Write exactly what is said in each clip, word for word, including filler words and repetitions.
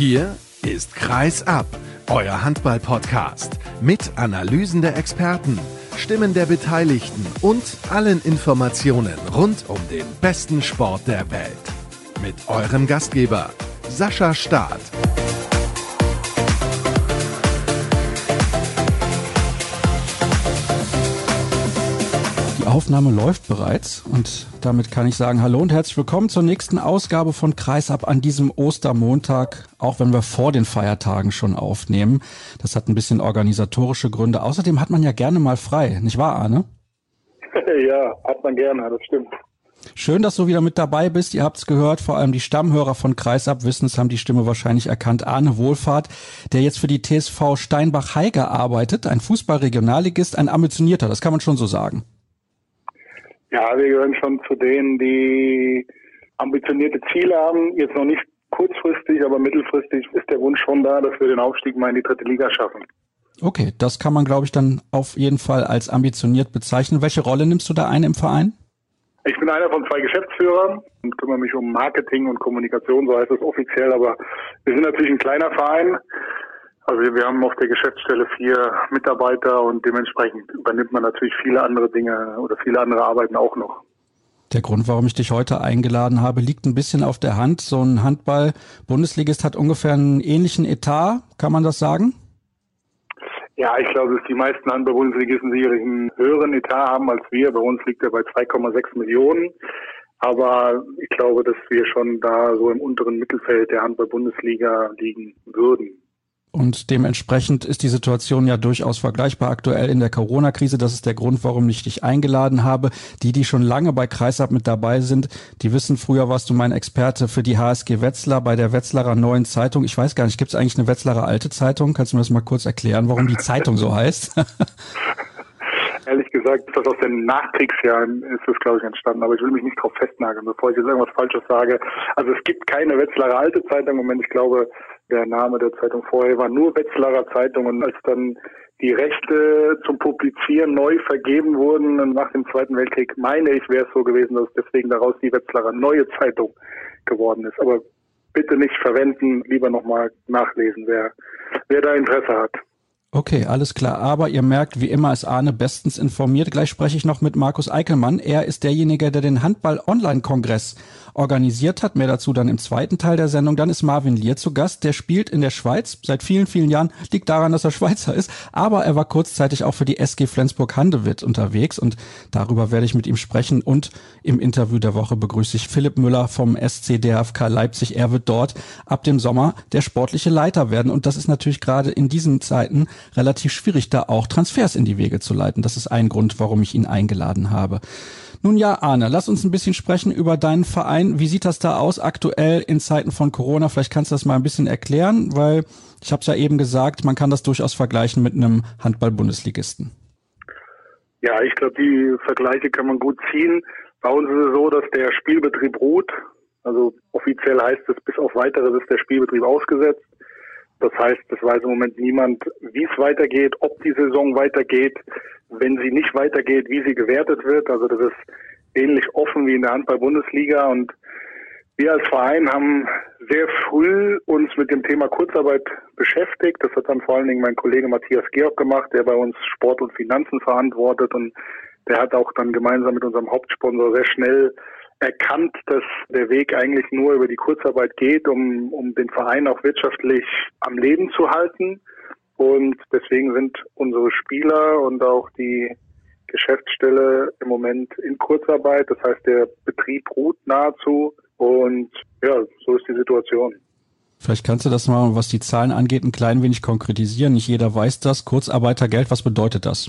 Hier ist Kreis ab, euer Handball-Podcast mit Analysen der Experten, Stimmen der Beteiligten und allen Informationen rund um den besten Sport der Welt. Mit eurem Gastgeber Sascha Staat. Die Aufnahme läuft bereits und damit kann ich sagen, hallo und herzlich willkommen zur nächsten Ausgabe von Kreis ab an diesem Ostermontag, auch wenn wir vor den Feiertagen schon aufnehmen. Das hat ein bisschen organisatorische Gründe. Außerdem hat man ja gerne mal frei, nicht wahr, Arne? Ja, hat man gerne, das stimmt. Schön, dass du wieder mit dabei bist. Ihr habt es gehört, vor allem die Stammhörer von Kreis ab wissen es, haben die Stimme wahrscheinlich erkannt. Arne Wohlfahrt, der jetzt für die T S V Steinbach-Heiger arbeitet, ein Fußball-Regionalligist, ein ambitionierter, das kann man schon so sagen. Ja, wir gehören schon zu denen, die ambitionierte Ziele haben. Jetzt noch nicht kurzfristig, aber mittelfristig ist der Wunsch schon da, dass wir den Aufstieg mal in die dritte Liga schaffen. Okay, das kann man, glaube ich, dann auf jeden Fall als ambitioniert bezeichnen. Welche Rolle nimmst du da ein im Verein? Ich bin einer von zwei Geschäftsführern und kümmere mich um Marketing und Kommunikation, so heißt es offiziell. Aber wir sind natürlich ein kleiner Verein. Also wir haben auf der Geschäftsstelle vier Mitarbeiter und dementsprechend übernimmt man natürlich viele andere Dinge oder viele andere Arbeiten auch noch. Der Grund, warum ich dich heute eingeladen habe, liegt ein bisschen auf der Hand. So ein Handball-Bundesligist hat ungefähr einen ähnlichen Etat, kann man das sagen? Ja, ich glaube, dass die meisten Handball-Bundesligisten sicherlich einen höheren Etat haben als wir. Bei uns liegt er bei zwei Komma sechs Millionen. Aber ich glaube, dass wir schon da so im unteren Mittelfeld der Handball-Bundesliga liegen würden. Und dementsprechend ist die Situation ja durchaus vergleichbar aktuell in der Corona-Krise. Das ist der Grund, warum ich dich eingeladen habe. Die, die schon lange bei Kreisab mit dabei sind, die wissen, früher warst du mein Experte für die H S G Wetzlar bei der Wetzlarer Neuen Zeitung. Ich weiß gar nicht, gibt es eigentlich eine Wetzlarer Alte Zeitung? Kannst du mir das mal kurz erklären, warum die Zeitung so heißt? Ehrlich gesagt, das aus den Nachkriegsjahren ist das, glaube ich, entstanden. Aber ich will mich nicht drauf festnageln, bevor ich jetzt irgendwas Falsches sage. Also es gibt keine Wetzlarer Alte Zeitung im Moment. Ich glaube, der Name der Zeitung vorher war nur Wetzlarer Zeitung. Und als dann die Rechte zum Publizieren neu vergeben wurden nach dem Zweiten Weltkrieg, meine ich, wäre es so gewesen, dass deswegen daraus die Wetzlarer Neue Zeitung geworden ist. Aber bitte nicht verwenden, lieber nochmal nachlesen, wer, wer da Interesse hat. Okay, alles klar. Aber ihr merkt, wie immer ist Arne bestens informiert. Gleich spreche ich noch mit Markus Eickelmann. Er ist derjenige, der den Handball-Online-Kongress organisiert hat. Mehr dazu dann im zweiten Teil der Sendung. Dann ist Marvin Lier zu Gast. Der spielt in der Schweiz seit vielen, vielen Jahren. Liegt daran, dass er Schweizer ist. Aber er war kurzzeitig auch für die S G Flensburg-Handewitt unterwegs. Und darüber werde ich mit ihm sprechen. Und im Interview der Woche begrüße ich Philipp Müller vom S C D F K Leipzig. Er wird dort ab dem Sommer der sportliche Leiter werden. Und das ist natürlich gerade in diesen Zeiten relativ schwierig, da auch Transfers in die Wege zu leiten. Das ist ein Grund, warum ich ihn eingeladen habe. Nun ja, Arne, lass uns ein bisschen sprechen über deinen Verein. Wie sieht das da aus aktuell in Zeiten von Corona? Vielleicht kannst du das mal ein bisschen erklären, weil ich habe es ja eben gesagt, man kann das durchaus vergleichen mit einem Handball-Bundesligisten. Ja, ich glaube, die Vergleiche kann man gut ziehen. Bei uns ist es so, dass der Spielbetrieb ruht. Also offiziell heißt es, bis auf Weiteres ist der Spielbetrieb ausgesetzt. Das heißt, es weiß im Moment niemand, wie es weitergeht, ob die Saison weitergeht, wenn sie nicht weitergeht, wie sie gewertet wird. Also das ist ähnlich offen wie in der Handball-Bundesliga. Und wir als Verein haben sehr früh uns mit dem Thema Kurzarbeit beschäftigt. Das hat dann vor allen Dingen mein Kollege Matthias Georg gemacht, der bei uns Sport und Finanzen verantwortet. Und der hat auch dann gemeinsam mit unserem Hauptsponsor sehr schnell erkannt, dass der Weg eigentlich nur über die Kurzarbeit geht, um, um den Verein auch wirtschaftlich am Leben zu halten. Und deswegen sind unsere Spieler und auch die Geschäftsstelle im Moment in Kurzarbeit. Das heißt, der Betrieb ruht nahezu. Und ja, so ist die Situation. Vielleicht kannst du das mal, was die Zahlen angeht, ein klein wenig konkretisieren. Nicht jeder weiß das. Kurzarbeitergeld, was bedeutet das?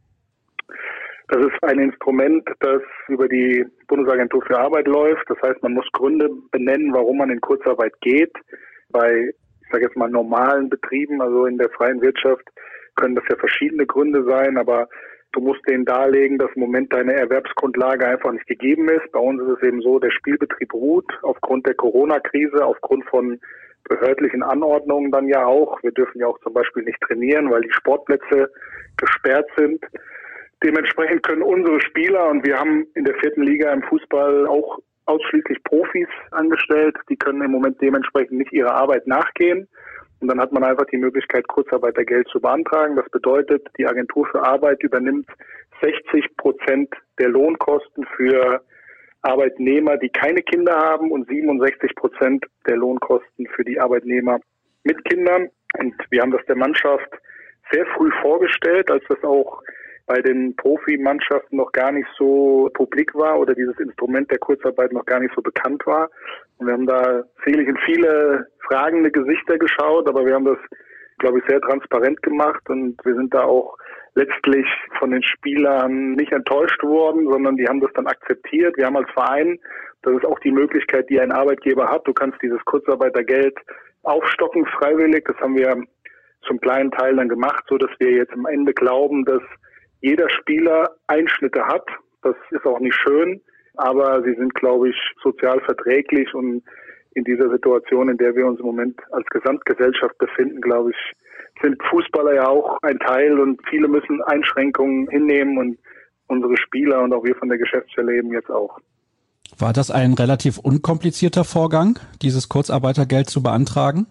Das ist ein Instrument, das über die Bundesagentur für Arbeit läuft. Das heißt, man muss Gründe benennen, warum man in Kurzarbeit geht. Bei, ich sage jetzt mal, normalen Betrieben, also in der freien Wirtschaft, können das ja verschiedene Gründe sein, aber du musst denen darlegen, dass im Moment deine Erwerbsgrundlage einfach nicht gegeben ist. Bei uns ist es eben so, der Spielbetrieb ruht aufgrund der Corona-Krise, aufgrund von behördlichen Anordnungen dann ja auch. Wir dürfen ja auch zum Beispiel nicht trainieren, weil die Sportplätze gesperrt sind. Dementsprechend können unsere Spieler, und wir haben in der vierten Liga im Fußball auch ausschließlich Profis angestellt. Die können im Moment dementsprechend nicht ihrer Arbeit nachgehen. Und dann hat man einfach die Möglichkeit, Kurzarbeitergeld zu beantragen. Das bedeutet, die Agentur für Arbeit übernimmt sechzig Prozent der Lohnkosten für Arbeitnehmer, die keine Kinder haben, und siebenundsechzig Prozent der Lohnkosten für die Arbeitnehmer mit Kindern. Und wir haben das der Mannschaft sehr früh vorgestellt, als das auch bei den Profimannschaften noch gar nicht so publik war oder dieses Instrument der Kurzarbeit noch gar nicht so bekannt war. Und wir haben da sicherlich in viele fragende Gesichter geschaut, aber wir haben das, glaube ich, sehr transparent gemacht und wir sind da auch letztlich von den Spielern nicht enttäuscht worden, sondern die haben das dann akzeptiert. Wir haben als Verein, das ist auch die Möglichkeit, die ein Arbeitgeber hat, du kannst dieses Kurzarbeitergeld aufstocken freiwillig. Das haben wir zum kleinen Teil dann gemacht, so dass wir jetzt am Ende glauben, dass jeder Spieler Einschnitte hat. Das ist auch nicht schön, aber sie sind, glaube ich, sozial verträglich und in dieser Situation, in der wir uns im Moment als Gesamtgesellschaft befinden, glaube ich, sind Fußballer ja auch ein Teil und viele müssen Einschränkungen hinnehmen und unsere Spieler und auch wir von der Geschäftsstelle eben jetzt auch. War das ein relativ unkomplizierter Vorgang, dieses Kurzarbeitergeld zu beantragen?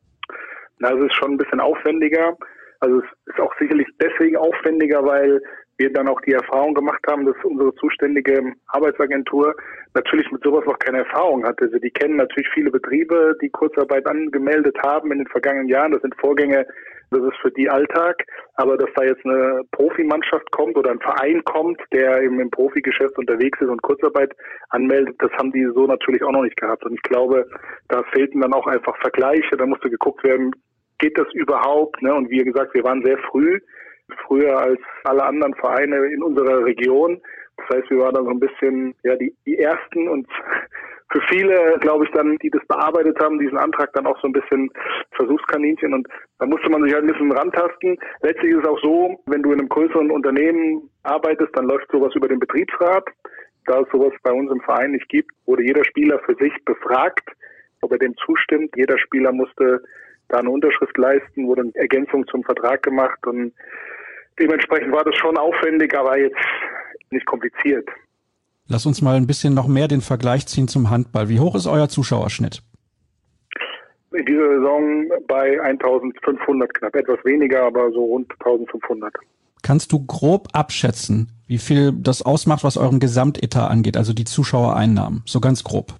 Na, es ist schon ein bisschen aufwendiger. Also es ist auch sicherlich deswegen aufwendiger, weil wir dann auch die Erfahrung gemacht haben, dass unsere zuständige Arbeitsagentur natürlich mit sowas noch keine Erfahrung hatte. Also die kennen natürlich viele Betriebe, die Kurzarbeit angemeldet haben in den vergangenen Jahren. Das sind Vorgänge, das ist für die Alltag. Aber dass da jetzt eine Profimannschaft kommt oder ein Verein kommt, der eben im Profigeschäft unterwegs ist und Kurzarbeit anmeldet, das haben die so natürlich auch noch nicht gehabt. Und ich glaube, da fehlten dann auch einfach Vergleiche. Da musste geguckt werden, geht das überhaupt? Ne? Und wie gesagt, wir waren sehr früh, früher als alle anderen Vereine in unserer Region. Das heißt, wir waren dann so ein bisschen ja die, die Ersten und für viele, glaube ich, dann, die das bearbeitet haben, diesen Antrag dann auch so ein bisschen Versuchskaninchen, und da musste man sich halt ein bisschen rantasten. Letztlich ist es auch so, wenn du in einem größeren Unternehmen arbeitest, dann läuft sowas über den Betriebsrat. Da es sowas bei uns im Verein nicht gibt, wurde jeder Spieler für sich befragt, ob er dem zustimmt. Jeder Spieler musste da eine Unterschrift leisten, wurde eine Ergänzung zum Vertrag gemacht und dementsprechend war das schon aufwendig, aber jetzt nicht kompliziert. Lass uns mal ein bisschen noch mehr den Vergleich ziehen zum Handball. Wie hoch ist euer Zuschauerschnitt? In dieser Saison bei eintausendfünfhundert knapp, etwas weniger, aber so rund eintausendfünfhundert. Kannst du grob abschätzen, wie viel das ausmacht, was euren Gesamtetat angeht, also die Zuschauereinnahmen, so ganz grob?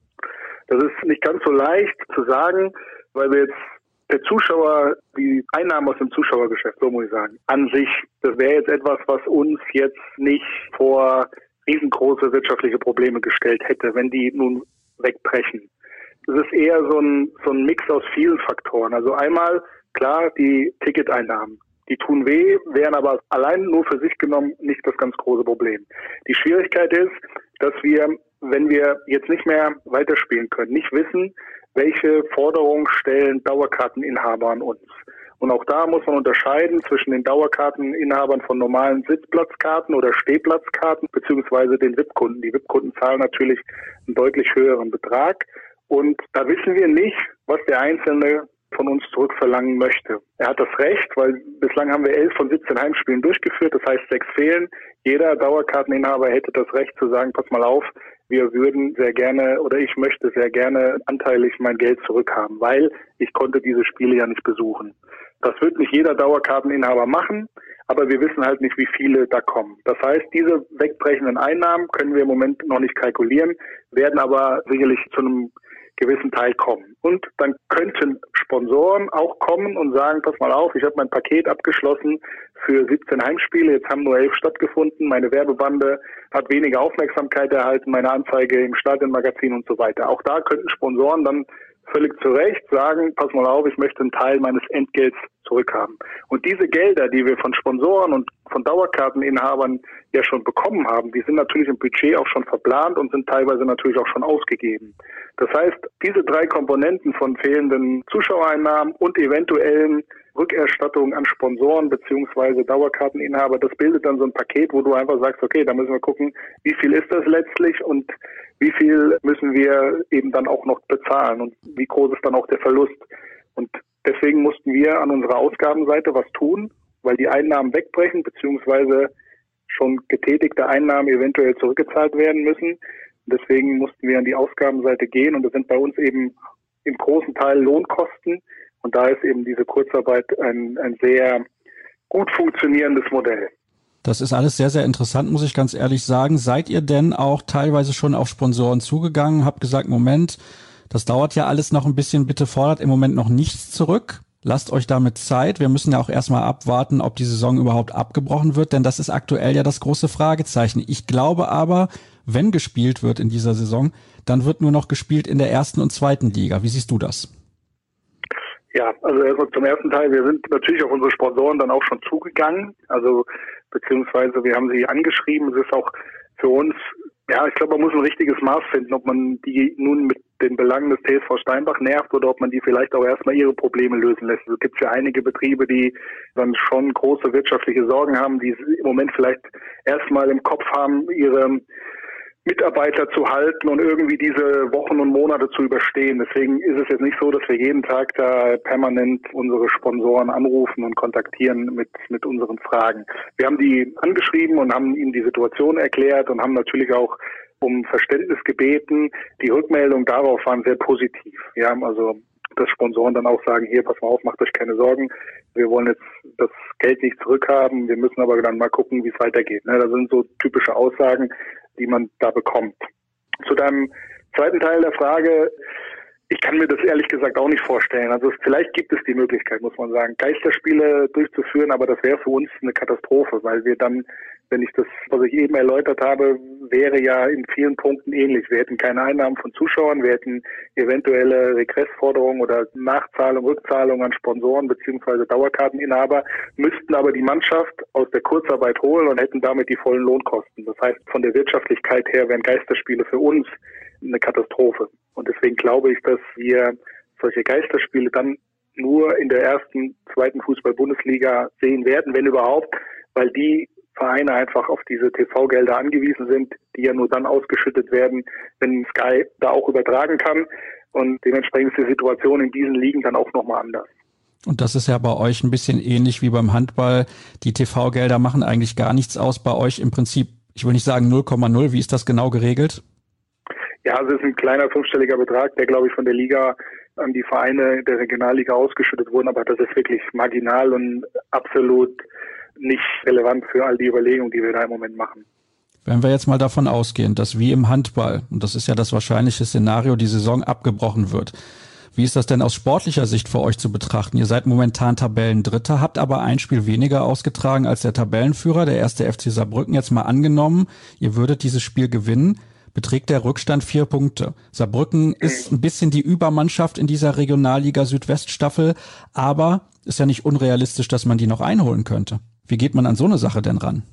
Das ist nicht ganz so leicht zu sagen, weil wir jetzt der Zuschauer, die Einnahmen aus dem Zuschauergeschäft, so muss ich sagen, an sich, das wäre jetzt etwas, was uns jetzt nicht vor riesengroße wirtschaftliche Probleme gestellt hätte, wenn die nun wegbrechen. Das ist eher so ein, so ein Mix aus vielen Faktoren. Also einmal, klar, die Ticketeinnahmen. Die tun weh, wären aber allein nur für sich genommen nicht das ganz große Problem. Die Schwierigkeit ist, dass wir, wenn wir jetzt nicht mehr weiterspielen können, nicht wissen, welche Forderungen stellen Dauerkarteninhaber an uns. Und auch da muss man unterscheiden zwischen den Dauerkarteninhabern von normalen Sitzplatzkarten oder Stehplatzkarten beziehungsweise den V I P-Kunden. Die V I P-Kunden zahlen natürlich einen deutlich höheren Betrag. Und da wissen wir nicht, was der Einzelne von uns zurückverlangen möchte. Er hat das Recht, weil bislang haben wir elf von siebzehn Heimspielen durchgeführt, das heißt sechs fehlen. Jeder Dauerkarteninhaber hätte das Recht zu sagen, pass mal auf, wir würden sehr gerne oder ich möchte sehr gerne anteilig mein Geld zurückhaben, weil ich konnte diese Spiele ja nicht besuchen. Das wird nicht jeder Dauerkarteninhaber machen, aber wir wissen halt nicht, wie viele da kommen. Das heißt, diese wegbrechenden Einnahmen können wir im Moment noch nicht kalkulieren, werden aber sicherlich zu einem gewissen Teil kommen. Und dann könnten Sponsoren auch kommen und sagen, pass mal auf, ich habe mein Paket abgeschlossen für siebzehn Heimspiele, jetzt haben nur elf stattgefunden, meine Werbebande hat weniger Aufmerksamkeit erhalten, meine Anzeige im Stadionmagazin und so weiter. Auch da könnten Sponsoren dann völlig zu Recht sagen, pass mal auf, ich möchte einen Teil meines Entgelts zurückhaben. Und diese Gelder, die wir von Sponsoren und von Dauerkarteninhabern ja schon bekommen haben, die sind natürlich im Budget auch schon verplant und sind teilweise natürlich auch schon ausgegeben. Das heißt, diese drei Komponenten von fehlenden Zuschauereinnahmen und eventuellen Rückerstattungen an Sponsoren beziehungsweise Dauerkarteninhaber, das bildet dann so ein Paket, wo du einfach sagst, okay, da müssen wir gucken, wie viel ist das letztlich und wie viel müssen wir eben dann auch noch bezahlen und wie groß ist dann auch der Verlust. Und deswegen mussten wir an unserer Ausgabenseite was tun, weil die Einnahmen wegbrechen beziehungsweise schon getätigte Einnahmen eventuell zurückgezahlt werden müssen, Und deswegen mussten wir an die Ausgabenseite gehen und das sind bei uns eben im großen Teil Lohnkosten. Und da ist eben diese Kurzarbeit ein, ein sehr gut funktionierendes Modell. Das ist alles sehr, sehr interessant, muss ich ganz ehrlich sagen. Seid ihr denn auch teilweise schon auf Sponsoren zugegangen? Habt gesagt, Moment, das dauert ja alles noch ein bisschen, bitte fordert im Moment noch nichts zurück. Lasst euch damit Zeit. Wir müssen ja auch erstmal abwarten, ob die Saison überhaupt abgebrochen wird, denn das ist aktuell ja das große Fragezeichen. Ich glaube aber, wenn gespielt wird in dieser Saison, dann wird nur noch gespielt in der ersten und zweiten Liga. Wie siehst du das? Ja, also erstmal zum ersten Teil. Wir sind natürlich auf unsere Sponsoren dann auch schon zugegangen. Also beziehungsweise wir haben sie angeschrieben. Es ist auch für uns, ja, ich glaube, man muss ein richtiges Maß finden, ob man die nun mit den Belangen des T S V Steinbach nervt oder ob man die vielleicht auch erstmal ihre Probleme lösen lässt. Es gibt ja einige Betriebe, die dann schon große wirtschaftliche Sorgen haben, die im Moment vielleicht erstmal im Kopf haben, ihre Mitarbeiter zu halten und irgendwie diese Wochen und Monate zu überstehen. Deswegen ist es jetzt nicht so, dass wir jeden Tag da permanent unsere Sponsoren anrufen und kontaktieren mit mit unseren Fragen. Wir haben die angeschrieben und haben ihnen die Situation erklärt und haben natürlich auch um Verständnis gebeten. Die Rückmeldungen darauf waren sehr positiv. Wir haben also, dass Sponsoren dann auch sagen, hier, pass mal auf, macht euch keine Sorgen. Wir wollen jetzt das Geld nicht zurückhaben. Wir müssen aber dann mal gucken, wie es weitergeht. Das sind so typische Aussagen, die man da bekommt. Zu deinem zweiten Teil der Frage, ich kann mir das ehrlich gesagt auch nicht vorstellen. Also vielleicht gibt es die Möglichkeit, muss man sagen, Geisterspiele durchzuführen, aber das wäre für uns eine Katastrophe, weil wir dann, wenn ich das, was ich eben erläutert habe, wäre ja in vielen Punkten ähnlich. Wir hätten keine Einnahmen von Zuschauern, wir hätten eventuelle Regressforderungen oder Nachzahlung, Rückzahlung an Sponsoren bzw. Dauerkarteninhaber, müssten aber die Mannschaft aus der Kurzarbeit holen und hätten damit die vollen Lohnkosten. Das heißt, von der Wirtschaftlichkeit her wären Geisterspiele für uns eine Katastrophe. Und deswegen glaube ich, dass wir solche Geisterspiele dann nur in der ersten, zweiten Fußball-Bundesliga sehen werden, wenn überhaupt, weil die Vereine einfach auf diese T V-Gelder angewiesen sind, die ja nur dann ausgeschüttet werden, wenn Sky da auch übertragen kann. Und dementsprechend ist die Situation in diesen Ligen dann auch nochmal anders. Und das ist ja bei euch ein bisschen ähnlich wie beim Handball. Die T V-Gelder machen eigentlich gar nichts aus. Bei euch im Prinzip, ich will nicht sagen null Komma null. Wie ist das genau geregelt? Ja, also es ist ein kleiner fünfstelliger Betrag, der, glaube ich, von der Liga an die Vereine der Regionalliga ausgeschüttet wurden. Aber das ist wirklich marginal und absolut nicht relevant für all die Überlegungen, die wir da im Moment machen. Wenn wir jetzt mal davon ausgehen, dass wie im Handball, und das ist ja das wahrscheinliche Szenario, die Saison abgebrochen wird, wie ist das denn aus sportlicher Sicht für euch zu betrachten? Ihr seid momentan Tabellendritter, habt aber ein Spiel weniger ausgetragen als der Tabellenführer, der erste F C Saarbrücken. Jetzt mal angenommen, ihr würdet dieses Spiel gewinnen, beträgt der Rückstand vier Punkte. Saarbrücken ist ein bisschen die Übermannschaft in dieser Regionalliga Südweststaffel, aber ist ja nicht unrealistisch, dass man die noch einholen könnte. Wie geht man an so eine Sache denn ran?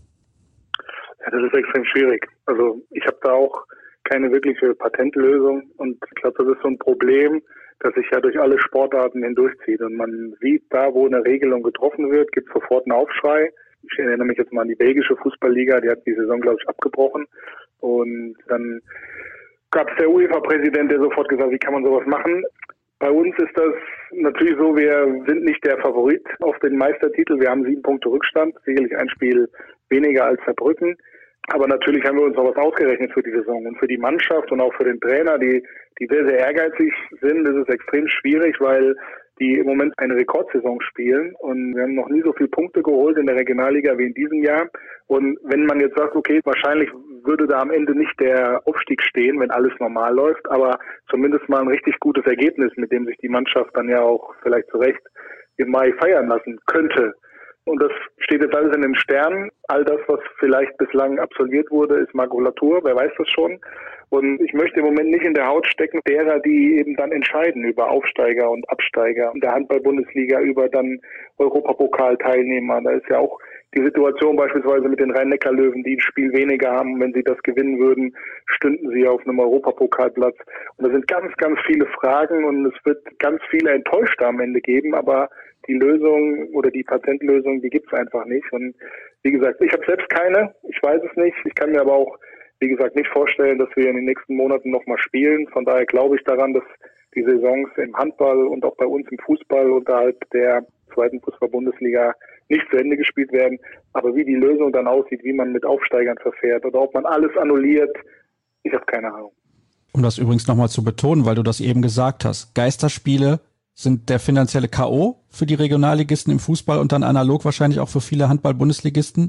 Ja, das ist extrem schwierig. Also ich habe da auch keine wirkliche Patentlösung und ich glaube, das ist so ein Problem, das sich ja durch alle Sportarten hindurchzieht. Und man sieht da, wo eine Regelung getroffen wird, gibt es sofort einen Aufschrei. Ich erinnere mich jetzt mal an die belgische Fußballliga, die hat die Saison, glaube ich, abgebrochen. Und dann gab es der UEFA-Präsident, der sofort gesagt hat, wie kann man sowas machen? Bei uns ist das natürlich so, wir sind nicht der Favorit auf den Meistertitel. Wir haben sieben Punkte Rückstand, sicherlich ein Spiel weniger als Saarbrücken. Aber natürlich haben wir uns auch was ausgerechnet für die Saison. Und für die Mannschaft und auch für den Trainer, die, die sehr, sehr ehrgeizig sind, ist es extrem schwierig, weil die im Moment eine Rekordsaison spielen. Und wir haben noch nie so viele Punkte geholt in der Regionalliga wie in diesem Jahr. Und wenn man jetzt sagt, okay, wahrscheinlich würde da am Ende nicht der Aufstieg stehen, wenn alles normal läuft, aber zumindest mal ein richtig gutes Ergebnis, mit dem sich die Mannschaft dann ja auch vielleicht zu Recht im Mai feiern lassen könnte. Und das steht jetzt alles in den Sternen. All das, was vielleicht bislang absolviert wurde, ist Makulatur, wer weiß das schon. Und ich möchte im Moment nicht in der Haut stecken derer, die eben dann entscheiden über Aufsteiger und Absteiger in der Handball-Bundesliga, über dann Europapokalteilnehmer. Da ist ja auch die Situation beispielsweise mit den Rhein-Neckar-Löwen, die ein Spiel weniger haben. Wenn sie das gewinnen würden, stünden sie auf einem Europapokalplatz. Und da sind ganz, ganz viele Fragen und es wird ganz viele Enttäuschte am Ende geben, aber die Lösung oder die Patentlösung, die gibt's einfach nicht. Und wie gesagt, ich habe selbst keine, ich weiß es nicht. Ich kann mir aber auch, wie gesagt, nicht vorstellen, dass wir in den nächsten Monaten nochmal spielen. Von daher glaube ich daran, dass die Saisons im Handball und auch bei uns im Fußball unterhalb der zweiten Fußball-Bundesliga nicht zu Ende gespielt werden. Aber wie die Lösung dann aussieht, wie man mit Aufsteigern verfährt oder ob man alles annulliert, Ich habe keine Ahnung. Um das übrigens nochmal zu betonen, weil du das eben gesagt hast, Geisterspiele sind der finanzielle K O für die Regionalligisten im Fußball und dann analog wahrscheinlich auch für viele Handball-Bundesligisten?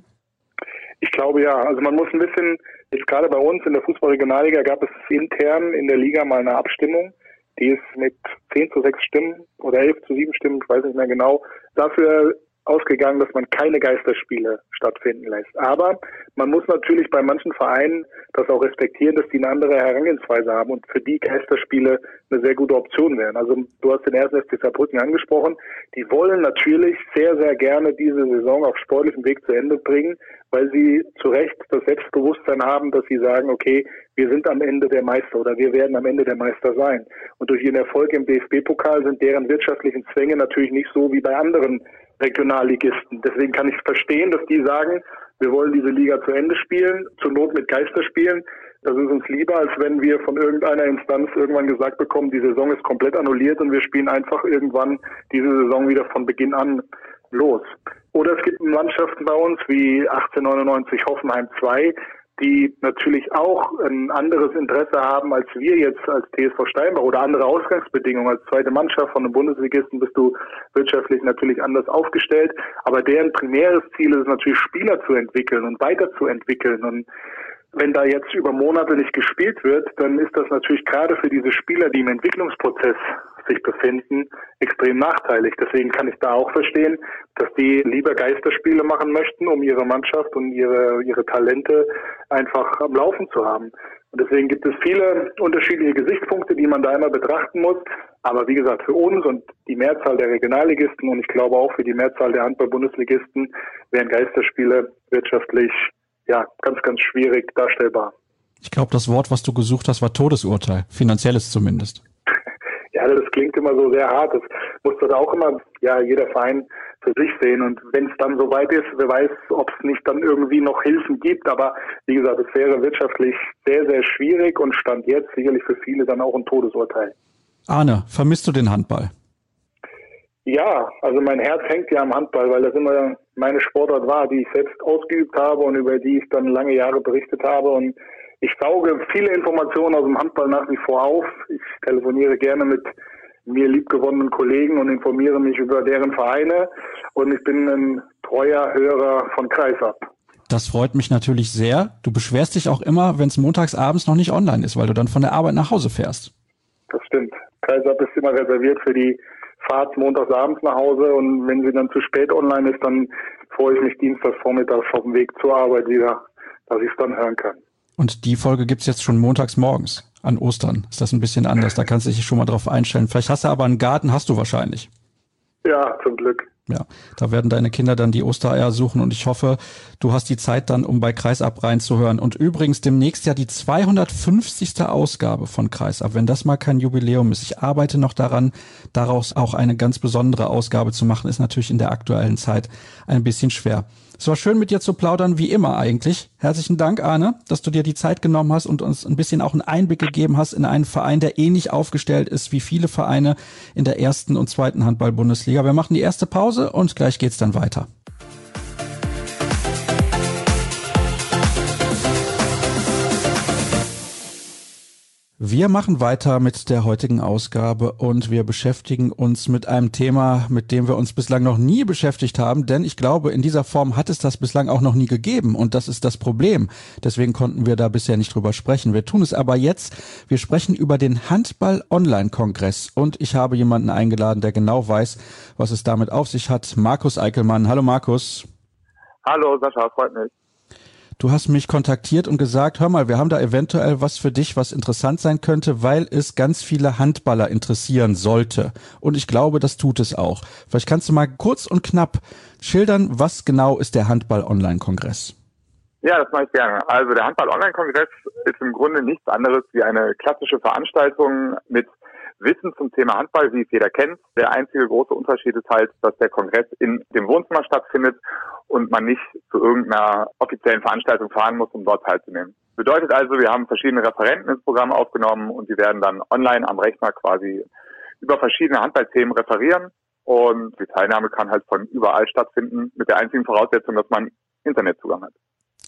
Ich glaube ja. Also man muss ein bisschen, jetzt gerade bei uns in der Fußball-Regionalliga gab es intern in der Liga mal eine Abstimmung, die ist mit zehn zu sechs Stimmen oder elf zu sieben Stimmen, ich weiß nicht mehr genau, dafür ausgegangen, dass man keine Geisterspiele stattfinden lässt. Aber man muss natürlich bei manchen Vereinen das auch respektieren, dass die eine andere Herangehensweise haben und für die Geisterspiele eine sehr gute Option wären. Also du hast den ersten F C Saarbrücken angesprochen. Die wollen natürlich sehr, sehr gerne diese Saison auf sportlichem Weg zu Ende bringen, weil sie zu Recht das Selbstbewusstsein haben, dass sie sagen, okay, wir sind am Ende der Meister oder wir werden am Ende der Meister sein. Und durch ihren Erfolg im D F B-Pokal sind deren wirtschaftlichen Zwänge natürlich nicht so wie bei anderen Regionalligisten. Deswegen kann ich verstehen, dass die sagen, wir wollen diese Liga zu Ende spielen, zur Not mit Geisterspielen. Das ist uns lieber, als wenn wir von irgendeiner Instanz irgendwann gesagt bekommen, die Saison ist komplett annulliert und wir spielen einfach irgendwann diese Saison wieder von Beginn an los. Oder es gibt Mannschaften bei uns wie achtzehnhundertneunundneunzig Hoffenheim zwei, die natürlich auch ein anderes Interesse haben als wir jetzt als T S V Steinbach oder andere Ausgangsbedingungen. Als zweite Mannschaft von einem Bundesligisten bist du wirtschaftlich natürlich anders aufgestellt, aber deren primäres Ziel ist natürlich, Spieler zu entwickeln und weiterzuentwickeln. Und wenn da jetzt über Monate nicht gespielt wird, dann ist das natürlich gerade für diese Spieler, die im Entwicklungsprozess sich befinden, extrem nachteilig. Deswegen kann ich da auch verstehen, dass die lieber Geisterspiele machen möchten, um ihre Mannschaft und ihre ihre Talente einfach am Laufen zu haben. Und deswegen gibt es viele unterschiedliche Gesichtspunkte, die man da immer betrachten muss. Aber wie gesagt, für uns und die Mehrzahl der Regionalligisten und ich glaube auch für die Mehrzahl der Handball-Bundesligisten wären Geisterspiele wirtschaftlich ja ganz, ganz schwierig darstellbar. Ich glaube, das Wort, was du gesucht hast, war Todesurteil. Finanzielles zumindest. Ja, das klingt immer so sehr hart. Das muss das auch immer, ja, jeder Verein für sich sehen. Und wenn es dann soweit ist, wer weiß, ob es nicht dann irgendwie noch Hilfen gibt. Aber wie gesagt, es wäre wirtschaftlich sehr, sehr schwierig und Stand jetzt sicherlich für viele dann auch ein Todesurteil. Arne, vermisst du den Handball? Ja, also mein Herz hängt ja am Handball, weil das immer meine Sportart war, die ich selbst ausgeübt habe und über die ich dann lange Jahre berichtet habe. Und ich sauge viele Informationen aus dem Handball nach wie vor auf. Ich telefoniere gerne mit mir liebgewonnenen Kollegen und informiere mich über deren Vereine. Und ich bin ein treuer Hörer von Kreisab. Das freut mich natürlich sehr. Du beschwerst dich auch immer, wenn es montags abends noch nicht online ist, weil du dann von der Arbeit nach Hause fährst. Das stimmt. Kreisab ist immer reserviert für die Fahrt montags abends nach Hause. Und wenn sie dann zu spät online ist, dann freue ich mich dienstags vormittags auf dem Weg zur Arbeit wieder, dass ich es dann hören kann. Und die Folge gibt's jetzt schon montags morgens an Ostern. Ist das ein bisschen anders? Da kannst du dich schon mal drauf einstellen. Vielleicht hast du aber einen Garten, hast du wahrscheinlich. Ja, zum Glück. Ja, da werden deine Kinder dann die Ostereier suchen und ich hoffe, du hast die Zeit dann, um bei Kreisab reinzuhören. Und übrigens demnächst ja die zweihundertfünfzigste Ausgabe von Kreisab, wenn das mal kein Jubiläum ist. Ich arbeite noch daran, daraus auch eine ganz besondere Ausgabe zu machen, ist natürlich in der aktuellen Zeit ein bisschen schwer. Es war schön, mit dir zu plaudern, wie immer eigentlich. Herzlichen Dank, Arne, dass du dir die Zeit genommen hast und uns ein bisschen auch einen Einblick gegeben hast in einen Verein, der ähnlich aufgestellt ist wie viele Vereine in der ersten und zweiten Handball-Bundesliga. Wir machen die erste Pause und gleich geht's dann weiter. Wir machen weiter mit der heutigen Ausgabe und wir beschäftigen uns mit einem Thema, mit dem wir uns bislang noch nie beschäftigt haben, denn ich glaube, in dieser Form hat es das bislang auch noch nie gegeben und das ist das Problem. Deswegen konnten wir da bisher nicht drüber sprechen. Wir tun es aber jetzt. Wir sprechen über den Handball-Online-Kongress und ich habe jemanden eingeladen, der genau weiß, was es damit auf sich hat. Markus Eickelmann. Hallo Markus. Hallo Sascha, freut mich. Du hast mich kontaktiert und gesagt, hör mal, wir haben da eventuell was für dich, was interessant sein könnte, weil es ganz viele Handballer interessieren sollte. Und ich glaube, das tut es auch. Vielleicht kannst du mal kurz und knapp schildern, was genau ist der Handball-Online-Kongress? Ja, das mache ich gerne. Also der Handball-Online-Kongress ist im Grunde nichts anderes wie eine klassische Veranstaltung mit Wissen zum Thema Handball, wie es jeder kennt. Der einzige große Unterschied ist halt, dass der Kongress in dem Wohnzimmer stattfindet und man nicht zu irgendeiner offiziellen Veranstaltung fahren muss, um dort teilzunehmen. Bedeutet also, wir haben verschiedene Referenten ins Programm aufgenommen und die werden dann online am Rechner quasi über verschiedene Handballthemen referieren und die Teilnahme kann halt von überall stattfinden, mit der einzigen Voraussetzung, dass man Internetzugang hat.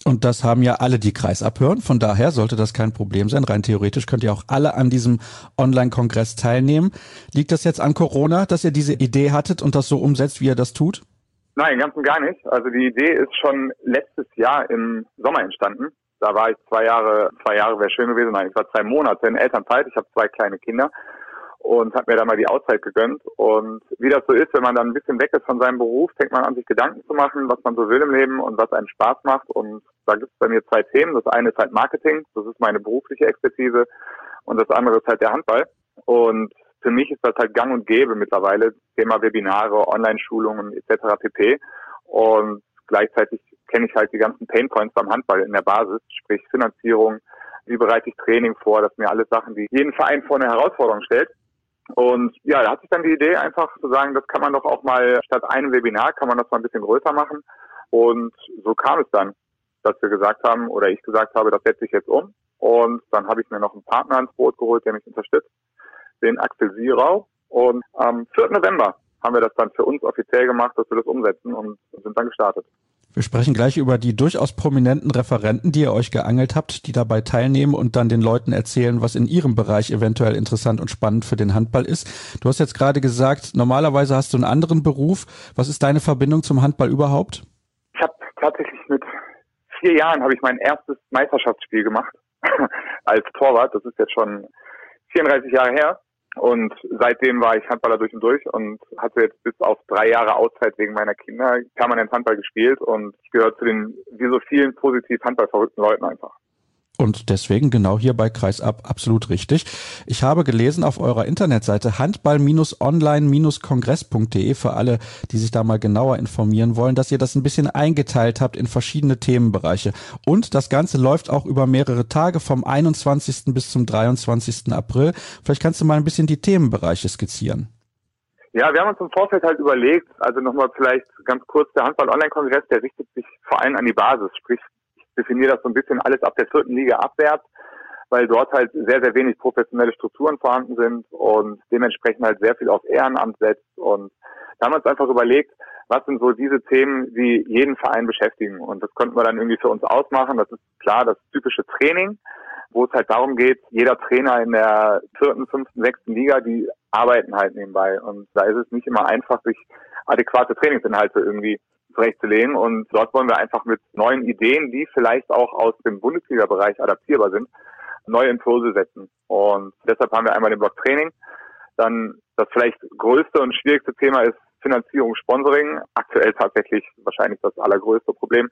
Und das haben ja alle, die Kreisab hören. Von daher sollte das kein Problem sein. Rein theoretisch könnt ihr auch alle an diesem Online-Kongress teilnehmen. Liegt das jetzt an Corona, dass ihr diese Idee hattet und das so umsetzt, wie ihr das tut? Nein, ganz und gar nicht. Also die Idee ist schon letztes Jahr im Sommer entstanden. Da war ich zwei Jahre, zwei Jahre wäre schön gewesen. Nein, ich war zwei Monate in Elternzeit. Ich habe zwei kleine Kinder und habe mir da mal die Auszeit gegönnt. Und wie das so ist, wenn man dann ein bisschen weg ist von seinem Beruf, fängt man an, sich Gedanken zu machen, was man so will im Leben und was einem Spaß macht. Und da gibt es bei mir zwei Themen. Das eine ist halt Marketing, das ist meine berufliche Expertise, und das andere ist halt der Handball. Und für mich ist das halt gang und gäbe mittlerweile, Thema Webinare, Online-Schulungen et cetera pp. Und gleichzeitig kenne ich halt die ganzen Painpoints beim Handball in der Basis, sprich Finanzierung, wie bereite ich Training vor, das sind ja alles Sachen, die jeden Verein vor eine Herausforderung stellt. Und ja, da hat sich dann die Idee einfach zu sagen, das kann man doch auch mal, statt einem Webinar, kann man das mal ein bisschen größer machen. Und so kam es dann, dass wir gesagt haben, oder ich gesagt habe, das setze ich jetzt um. Und dann habe ich mir noch einen Partner ins Boot geholt, der mich unterstützt, den Axel Sierau. Und am vierten November haben wir das dann für uns offiziell gemacht, dass wir das umsetzen, und sind dann gestartet. Wir sprechen gleich über die durchaus prominenten Referenten, die ihr euch geangelt habt, die dabei teilnehmen und dann den Leuten erzählen, was in ihrem Bereich eventuell interessant und spannend für den Handball ist. Du hast jetzt gerade gesagt, normalerweise hast du einen anderen Beruf. Was ist deine Verbindung zum Handball überhaupt? Ich habe tatsächlich mit vier Jahren habe ich mein erstes Meisterschaftsspiel gemacht als Torwart. Das ist jetzt schon vierunddreißig Jahre her. Und seitdem war ich Handballer durch und durch und hatte jetzt bis auf drei Jahre Auszeit wegen meiner Kinder permanent Handball gespielt, und ich gehöre zu den, wie so vielen positiv handballverrückten Leuten einfach. Und deswegen genau hier bei Kreisab absolut richtig. Ich habe gelesen auf eurer Internetseite handball online kongress punkt de für alle, die sich da mal genauer informieren wollen, dass ihr das ein bisschen eingeteilt habt in verschiedene Themenbereiche. Und das Ganze läuft auch über mehrere Tage vom einundzwanzigsten bis zum dreiundzwanzigsten April. Vielleicht kannst du mal ein bisschen die Themenbereiche skizzieren. Ja, wir haben uns im Vorfeld halt überlegt, also nochmal vielleicht ganz kurz, der Handball-Online-Kongress, der richtet sich vor allem an die Basis, sprich, definiere das so ein bisschen alles ab der vierten Liga abwärts, weil dort halt sehr, sehr wenig professionelle Strukturen vorhanden sind und dementsprechend halt sehr viel auf Ehrenamt setzt. Und da haben wir uns einfach überlegt, was sind so diese Themen, die jeden Verein beschäftigen. Und das konnten wir dann irgendwie für uns ausmachen. Das ist klar das typische Training, wo es halt darum geht, jeder Trainer in der vierten, fünften, sechsten Liga, die arbeiten halt nebenbei. Und da ist es nicht immer einfach, sich adäquate Trainingsinhalte irgendwie zurechtzulegen, und dort wollen wir einfach mit neuen Ideen, die vielleicht auch aus dem Bundesliga-Bereich adaptierbar sind, neue Impulse setzen. Und deshalb haben wir einmal den Block Training. Dann das vielleicht größte und schwierigste Thema ist Finanzierung, Sponsoring. Aktuell tatsächlich wahrscheinlich das allergrößte Problem.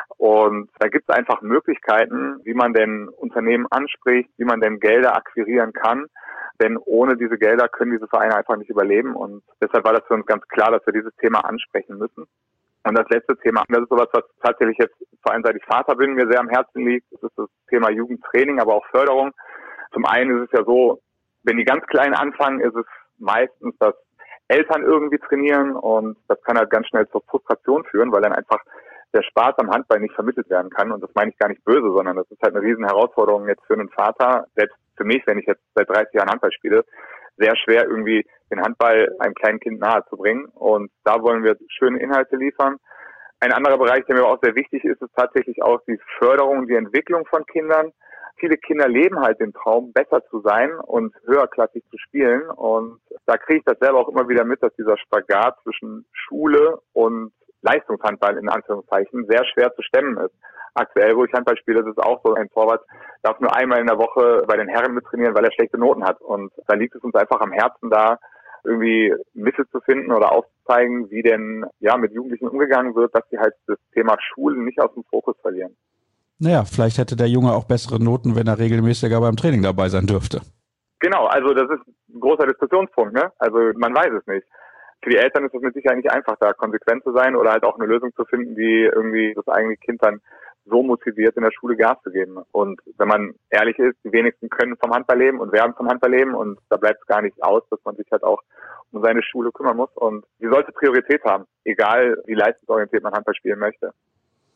Und da gibt es einfach Möglichkeiten, wie man denn Unternehmen anspricht, wie man denn Gelder akquirieren kann. Denn ohne diese Gelder können diese Vereine einfach nicht überleben. Und deshalb war das für uns ganz klar, dass wir dieses Thema ansprechen müssen. Und das letzte Thema, das ist sowas, was tatsächlich jetzt, vor allem seit ich Vater bin, mir sehr am Herzen liegt. Das ist das Thema Jugendtraining, aber auch Förderung. Zum einen ist es ja so, wenn die ganz Kleinen anfangen, ist es meistens, dass Eltern irgendwie trainieren, und das kann halt ganz schnell zur Frustration führen, weil dann einfach der Spaß am Handball nicht vermittelt werden kann. Und das meine ich gar nicht böse, sondern das ist halt eine riesen Herausforderung jetzt für einen Vater, selbst für mich, wenn ich jetzt seit dreißig Jahren Handball spiele, sehr schwer irgendwie den Handball einem kleinen Kind nahe zu bringen. Und da wollen wir schöne Inhalte liefern. Ein anderer Bereich, der mir auch sehr wichtig ist, ist tatsächlich auch die Förderung, die Entwicklung von Kindern. Viele Kinder leben halt den Traum, besser zu sein und höherklassig zu spielen. Und da kriege ich das selber auch immer wieder mit, dass dieser Spagat zwischen Schule und Leistungshandball in Anführungszeichen sehr schwer zu stemmen ist. Aktuell, wo ich Handball spiele, ist es auch so, ein Torwart darf nur einmal in der Woche bei den Herren mittrainieren, weil er schlechte Noten hat. Und da liegt es uns einfach am Herzen, da irgendwie Mittel zu finden oder aufzuzeigen, wie denn ja mit Jugendlichen umgegangen wird, dass sie halt das Thema Schulen nicht aus dem Fokus verlieren. Naja, vielleicht hätte der Junge auch bessere Noten, wenn er regelmäßiger beim Training dabei sein dürfte. Genau, also das ist ein großer Diskussionspunkt, ne? Also man weiß es nicht. Für die Eltern ist es mit Sicherheit nicht einfach, da konsequent zu sein oder halt auch eine Lösung zu finden, die irgendwie das eigene Kind dann so motiviert, in der Schule Gas zu geben. Und wenn man ehrlich ist, die wenigsten können vom Handball leben und werden vom Handball leben, und da bleibt es gar nicht aus, dass man sich halt auch um seine Schule kümmern muss. Und sie sollte Priorität haben, egal wie leistungsorientiert man Handball spielen möchte.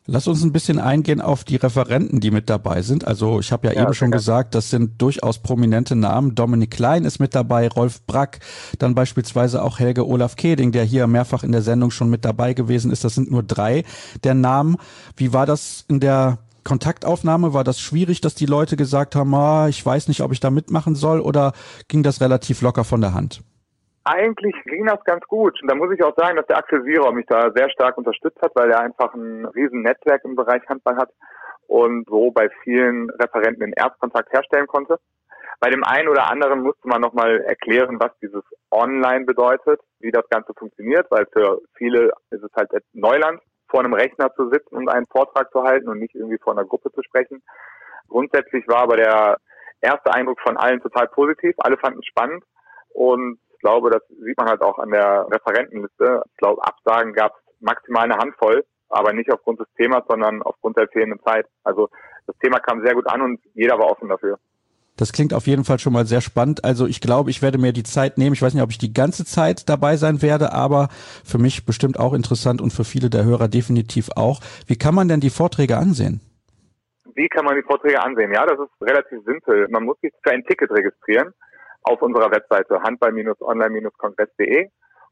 Lass uns ein bisschen eingehen auf die Referenten, die mit dabei sind. Also ich habe ja, ja eben schon gesagt, das sind durchaus prominente Namen. Dominik Klein ist mit dabei, Rolf Brack, dann beispielsweise auch Helge Olaf Keding, der hier mehrfach in der Sendung schon mit dabei gewesen ist. Das sind nur drei der Namen. Wie war das in der Kontaktaufnahme? War das schwierig, dass die Leute gesagt haben, ah, ich weiß nicht, ob ich da mitmachen soll, oder ging das relativ locker von der Hand? Eigentlich ging das ganz gut. Und da muss ich auch sagen, dass der Axel Sierer mich da sehr stark unterstützt hat, weil er einfach ein riesen Netzwerk im Bereich Handball hat und so bei vielen Referenten den Erstkontakt herstellen konnte. Bei dem einen oder anderen musste man nochmal erklären, was dieses Online bedeutet, wie das Ganze funktioniert, weil für viele ist es halt Neuland, vor einem Rechner zu sitzen und einen Vortrag zu halten und nicht irgendwie vor einer Gruppe zu sprechen. Grundsätzlich war aber der erste Eindruck von allen total positiv. Alle fanden es spannend und ich glaube, das sieht man halt auch an der Referentenliste. Ich glaube, Absagen gab es maximal eine Handvoll, aber nicht aufgrund des Themas, sondern aufgrund der fehlenden Zeit. Also das Thema kam sehr gut an und jeder war offen dafür. Das klingt auf jeden Fall schon mal sehr spannend. Also ich glaube, ich werde mir die Zeit nehmen. Ich weiß nicht, ob ich die ganze Zeit dabei sein werde, aber für mich bestimmt auch interessant und für viele der Hörer definitiv auch. Wie kann man denn die Vorträge ansehen? Wie kann man die Vorträge ansehen? Ja, das ist relativ simpel. Man muss sich für ein Ticket registrieren auf unserer Webseite handball online kongress punkt de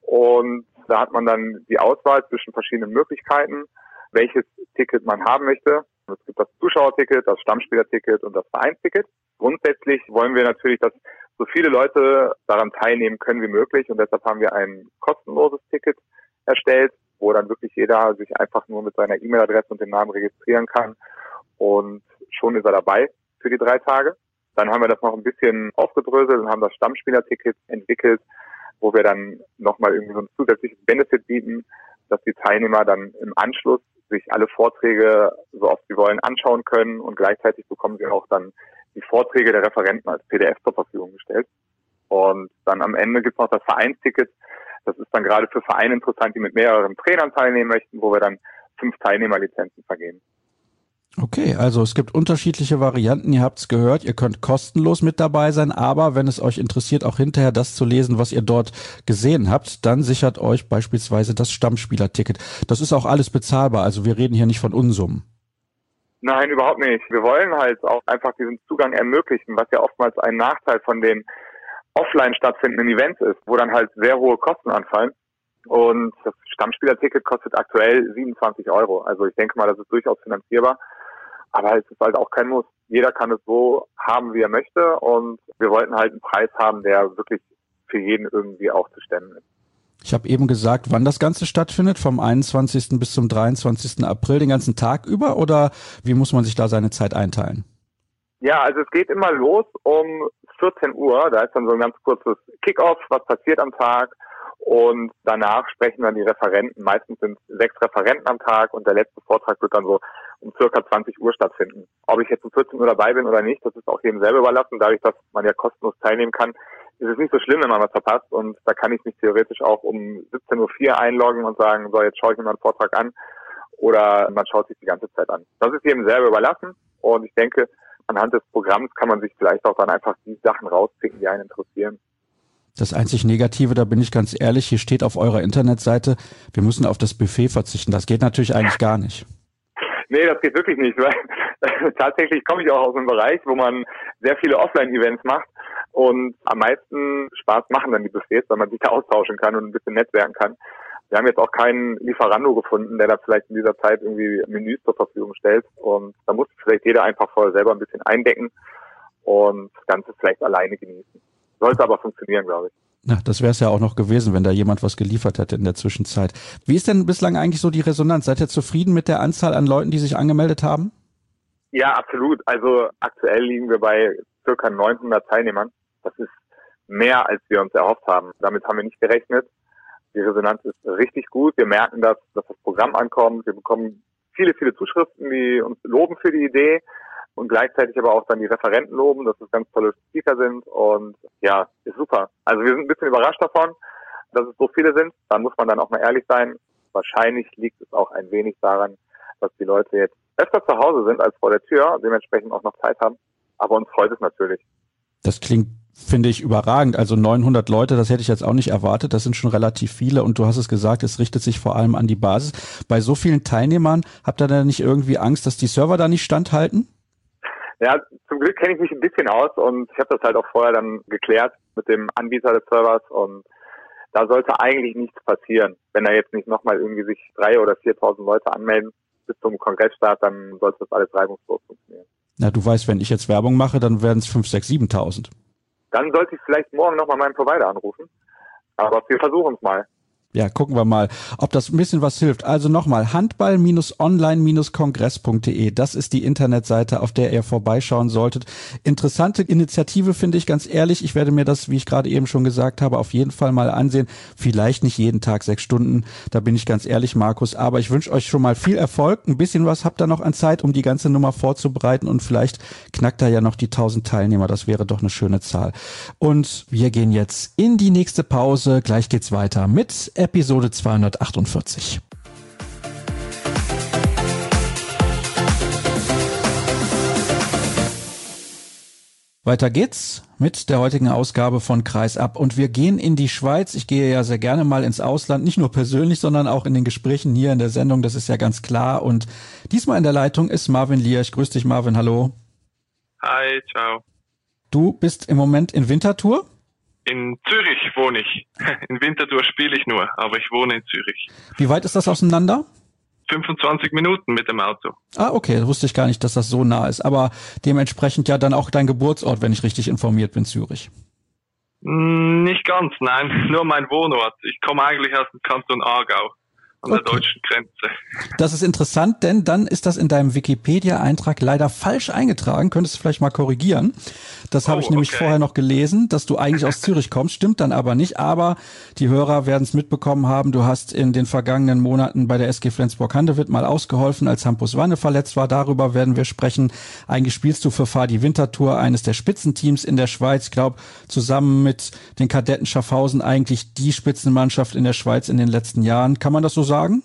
und da hat man dann die Auswahl zwischen verschiedenen Möglichkeiten, welches Ticket man haben möchte. Es gibt das Zuschauerticket, das Stammspielerticket und das Vereinsticket. Grundsätzlich wollen wir natürlich, dass so viele Leute daran teilnehmen können wie möglich und deshalb haben wir ein kostenloses Ticket erstellt, wo dann wirklich jeder sich einfach nur mit seiner E-Mail-Adresse und dem Namen registrieren kann und schon ist er dabei für die drei Tage. Dann haben wir das noch ein bisschen aufgedröselt und haben das Stammspielerticket entwickelt, wo wir dann nochmal irgendwie so ein zusätzliches Benefit bieten, dass die Teilnehmer dann im Anschluss sich alle Vorträge, so oft sie wollen, anschauen können und gleichzeitig bekommen sie auch dann die Vorträge der Referenten als P D F zur Verfügung gestellt. Und dann am Ende gibt es noch das Vereinsticket. Das ist dann gerade für Vereine interessant, die mit mehreren Trainern teilnehmen möchten, wo wir dann fünf Teilnehmerlizenzen vergeben. Okay, also es gibt unterschiedliche Varianten, ihr habt es gehört, ihr könnt kostenlos mit dabei sein, aber wenn es euch interessiert, auch hinterher das zu lesen, was ihr dort gesehen habt, dann sichert euch beispielsweise das Stammspielerticket. Das ist auch alles bezahlbar, also wir reden hier nicht von Unsummen. Nein, überhaupt nicht. Wir wollen halt auch einfach diesen Zugang ermöglichen, was ja oftmals ein Nachteil von den offline stattfindenden Events ist, wo dann halt sehr hohe Kosten anfallen. Und das Stammspielerticket kostet aktuell siebenundzwanzig Euro. Also ich denke mal, das ist durchaus finanzierbar. Aber es ist halt auch kein Muss. Jeder kann es so haben, wie er möchte. Und wir wollten halt einen Preis haben, der wirklich für jeden irgendwie auch zu stemmen ist. Ich habe eben gesagt, wann das Ganze stattfindet, vom einundzwanzigsten bis zum dreiundzwanzigsten April, den ganzen Tag über, oder wie muss man sich da seine Zeit einteilen? Ja, also es geht immer los um vierzehn Uhr. Da ist dann so ein ganz kurzes Kick-Off, was passiert am Tag. Und danach sprechen dann die Referenten. Meistens sind sechs Referenten am Tag und der letzte Vortrag wird dann so um circa zwanzig Uhr stattfinden. Ob ich jetzt um vierzehn Uhr dabei bin oder nicht, das ist auch jedem selber überlassen. Dadurch, dass man ja kostenlos teilnehmen kann, ist es nicht so schlimm, wenn man was verpasst. Und da kann ich mich theoretisch auch um siebzehn Uhr vier einloggen und sagen, so, jetzt schaue ich mir mal einen Vortrag an. Oder man schaut sich die ganze Zeit an. Das ist jedem selber überlassen. Und ich denke, anhand des Programms kann man sich vielleicht auch dann einfach die Sachen rauspicken, die einen interessieren. Das einzig Negative, da bin ich ganz ehrlich, hier steht auf eurer Internetseite, wir müssen auf das Buffet verzichten. Das geht natürlich eigentlich gar nicht. Nee, das geht wirklich nicht, weil tatsächlich komme ich auch aus einem Bereich, wo man sehr viele Offline-Events macht und am meisten Spaß machen dann die Buffets, weil man sich da austauschen kann und ein bisschen netzwerken kann. Wir haben jetzt auch keinen Lieferando gefunden, der da vielleicht in dieser Zeit irgendwie Menüs zur Verfügung stellt und da muss vielleicht jeder einfach vorher selber ein bisschen eindecken und das Ganze vielleicht alleine genießen. Sollte aber funktionieren, glaube ich. Na, das wäre es ja auch noch gewesen, wenn da jemand was geliefert hätte in der Zwischenzeit. Wie ist denn bislang eigentlich so die Resonanz? Seid ihr zufrieden mit der Anzahl an Leuten, die sich angemeldet haben? Ja, absolut. Also aktuell liegen wir bei circa neunhundert Teilnehmern. Das ist mehr, als wir uns erhofft haben. Damit haben wir nicht gerechnet. Die Resonanz ist richtig gut. Wir merken, dass, dass das Programm ankommt. Wir bekommen viele, viele Zuschriften, die uns loben für die Idee. Und gleichzeitig aber auch dann die Referenten loben, dass es ganz tolle Speaker sind und ja, ist super. Also wir sind ein bisschen überrascht davon, dass es so viele sind. Dann muss man dann auch mal ehrlich sein. Wahrscheinlich liegt es auch ein wenig daran, dass die Leute jetzt öfter zu Hause sind als vor der Tür, dementsprechend auch noch Zeit haben. Aber uns freut es natürlich. Das klingt finde ich überragend. Also neunhundert Leute, das hätte ich jetzt auch nicht erwartet. Das sind schon relativ viele. Und du hast es gesagt, es richtet sich vor allem an die Basis. Bei so vielen Teilnehmern, habt ihr da nicht irgendwie Angst, dass die Server da nicht standhalten? Ja, zum Glück kenne ich mich ein bisschen aus und ich habe das halt auch vorher dann geklärt mit dem Anbieter des Servers und da sollte eigentlich nichts passieren. Wenn da jetzt nicht nochmal irgendwie sich drei oder viertausend Leute anmelden bis zum Kongressstart, dann sollte das alles reibungslos funktionieren. Na, du weißt, wenn ich jetzt Werbung mache, dann werden es fünf, sechs, siebentausend. Dann sollte ich vielleicht morgen nochmal meinen Provider anrufen. Aber wir versuchen es mal. Ja, gucken wir mal, ob das ein bisschen was hilft. Also nochmal, handball online kongress punkt de, das ist die Internetseite, auf der ihr vorbeischauen solltet. Interessante Initiative, finde ich, ganz ehrlich. Ich werde mir das, wie ich gerade eben schon gesagt habe, auf jeden Fall mal ansehen. Vielleicht nicht jeden Tag sechs Stunden, da bin ich ganz ehrlich, Markus. Aber ich wünsche euch schon mal viel Erfolg. Ein bisschen was habt ihr noch an Zeit, um die ganze Nummer vorzubereiten und vielleicht knackt da ja noch die tausend Teilnehmer. Das wäre doch eine schöne Zahl. Und wir gehen jetzt in die nächste Pause. Gleich geht's weiter mit Episode zweihundertachtundvierzig. Weiter geht's mit der heutigen Ausgabe von Kreis ab und wir gehen in die Schweiz. Ich gehe ja sehr gerne mal ins Ausland, nicht nur persönlich, sondern auch in den Gesprächen hier in der Sendung, das ist ja ganz klar. Und diesmal in der Leitung ist Marvin Lierch. Grüß dich, Marvin, hallo. Hi, ciao. Du bist im Moment in Winterthur? In Zürich wohne ich. In Winterthur spiele ich nur, aber ich wohne in Zürich. Wie weit ist das auseinander? fünfundzwanzig Minuten mit dem Auto. Ah, okay, das wusste ich gar nicht, dass das so nah ist. Aber dementsprechend ja dann auch dein Geburtsort, wenn ich richtig informiert bin, Zürich. Nicht ganz, nein, nur mein Wohnort. Ich komme eigentlich aus dem Kanton Aargau. An Okay. der deutschen Grenze. Das ist interessant, denn dann ist das in deinem Wikipedia-Eintrag leider falsch eingetragen. Könntest du vielleicht mal korrigieren? Das habe Oh, ich nämlich okay. vorher noch gelesen, dass du eigentlich aus Zürich kommst. Stimmt dann aber nicht. Aber die Hörer werden es mitbekommen haben. Du hast in den vergangenen Monaten bei der S G Flensburg-Handewitt mal ausgeholfen, als Hampus Wanne verletzt war. Darüber werden wir sprechen. Eigentlich spielst du für Fadi Winterthur, eines der Spitzenteams in der Schweiz. Ich glaube, zusammen mit den Kadetten Schaffhausen eigentlich die Spitzenmannschaft in der Schweiz in den letzten Jahren. Kann man das so sagen?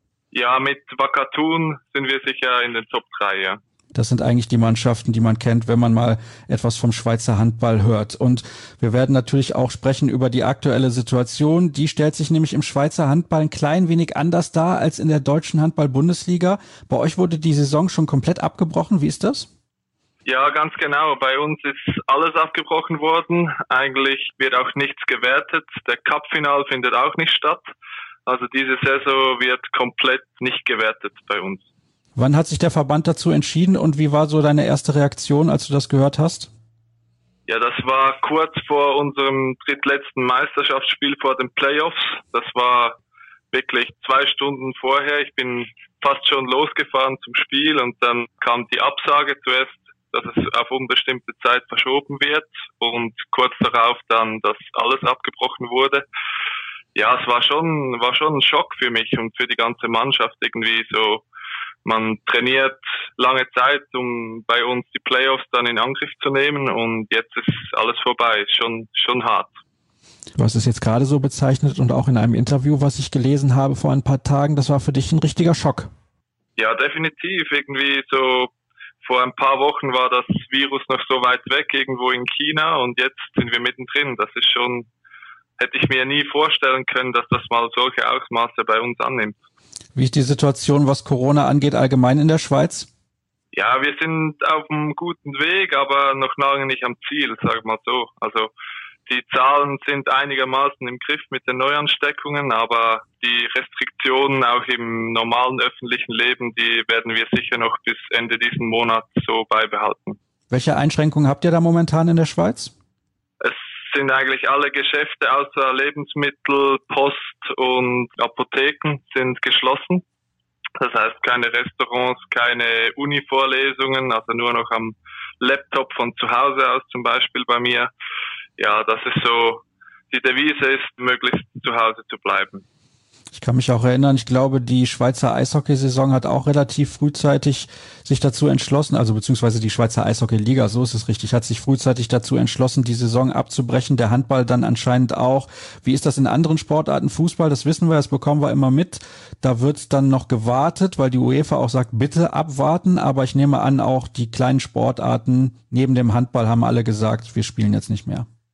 Ja, mit Wakatun sind wir sicher in den Top drei, ja. Das sind eigentlich die Mannschaften, die man kennt, wenn man mal etwas vom Schweizer Handball hört. Und wir werden natürlich auch sprechen über die aktuelle Situation. Die stellt sich nämlich im Schweizer Handball ein klein wenig anders dar als in der deutschen Handball-Bundesliga. Bei euch wurde die Saison schon komplett abgebrochen. Wie ist das? Ja, ganz genau. Bei uns ist alles abgebrochen worden. Eigentlich wird auch nichts gewertet. Der Cup-Final findet auch nicht statt. Also diese Saison wird komplett nicht gewertet bei uns. Wann hat sich der Verband dazu entschieden und wie war so deine erste Reaktion, als du das gehört hast? Ja, das war kurz vor unserem drittletzten Meisterschaftsspiel vor den Playoffs. Das war wirklich zwei Stunden vorher. Ich bin fast schon losgefahren zum Spiel und dann kam die Absage zuerst, dass es auf unbestimmte Zeit verschoben wird und kurz darauf dann, dass alles abgebrochen wurde. Ja, es war schon, war schon ein Schock für mich und für die ganze Mannschaft irgendwie so. Man trainiert lange Zeit, um bei uns die Playoffs dann in Angriff zu nehmen und jetzt ist alles vorbei. Ist schon, schon hart. Du hast es jetzt gerade so bezeichnet und auch in einem Interview, was ich gelesen habe vor ein paar Tagen, das war für dich ein richtiger Schock. Ja, definitiv. Irgendwie so vor ein paar Wochen war das Virus noch so weit weg, irgendwo in China und jetzt sind wir mittendrin. Das ist schon, hätte ich mir nie vorstellen können, dass das mal solche Ausmaße bei uns annimmt. Wie ist die Situation, was Corona angeht, allgemein in der Schweiz? Ja, wir sind auf einem guten Weg, aber noch lange nicht am Ziel, sag mal so. Also die Zahlen sind einigermaßen im Griff mit den Neuansteckungen, aber die Restriktionen auch im normalen öffentlichen Leben, die werden wir sicher noch bis Ende diesen Monats so beibehalten. Welche Einschränkungen habt ihr da momentan in der Schweiz? Es sind eigentlich alle Geschäfte außer Lebensmittel, Post und Apotheken sind geschlossen. Das heißt keine Restaurants, keine Uni-Vorlesungen, also nur noch am Laptop von zu Hause aus zum Beispiel bei mir. Ja, das ist so, die Devise ist, möglichst zu Hause zu bleiben. Ich kann mich auch erinnern, ich glaube, die Schweizer Eishockeysaison hat auch relativ frühzeitig sich dazu entschlossen, also beziehungsweise die Schweizer Eishockeyliga, so ist es richtig, hat sich frühzeitig dazu entschlossen, die Saison abzubrechen, der Handball dann anscheinend auch. Wie ist das in anderen Sportarten? Fußball, das wissen wir, das bekommen wir immer mit. Da wird dann noch gewartet, weil die UEFA auch sagt, bitte abwarten, aber ich nehme an, auch die kleinen Sportarten neben dem Handball haben alle gesagt, wir spielen jetzt nicht mehr.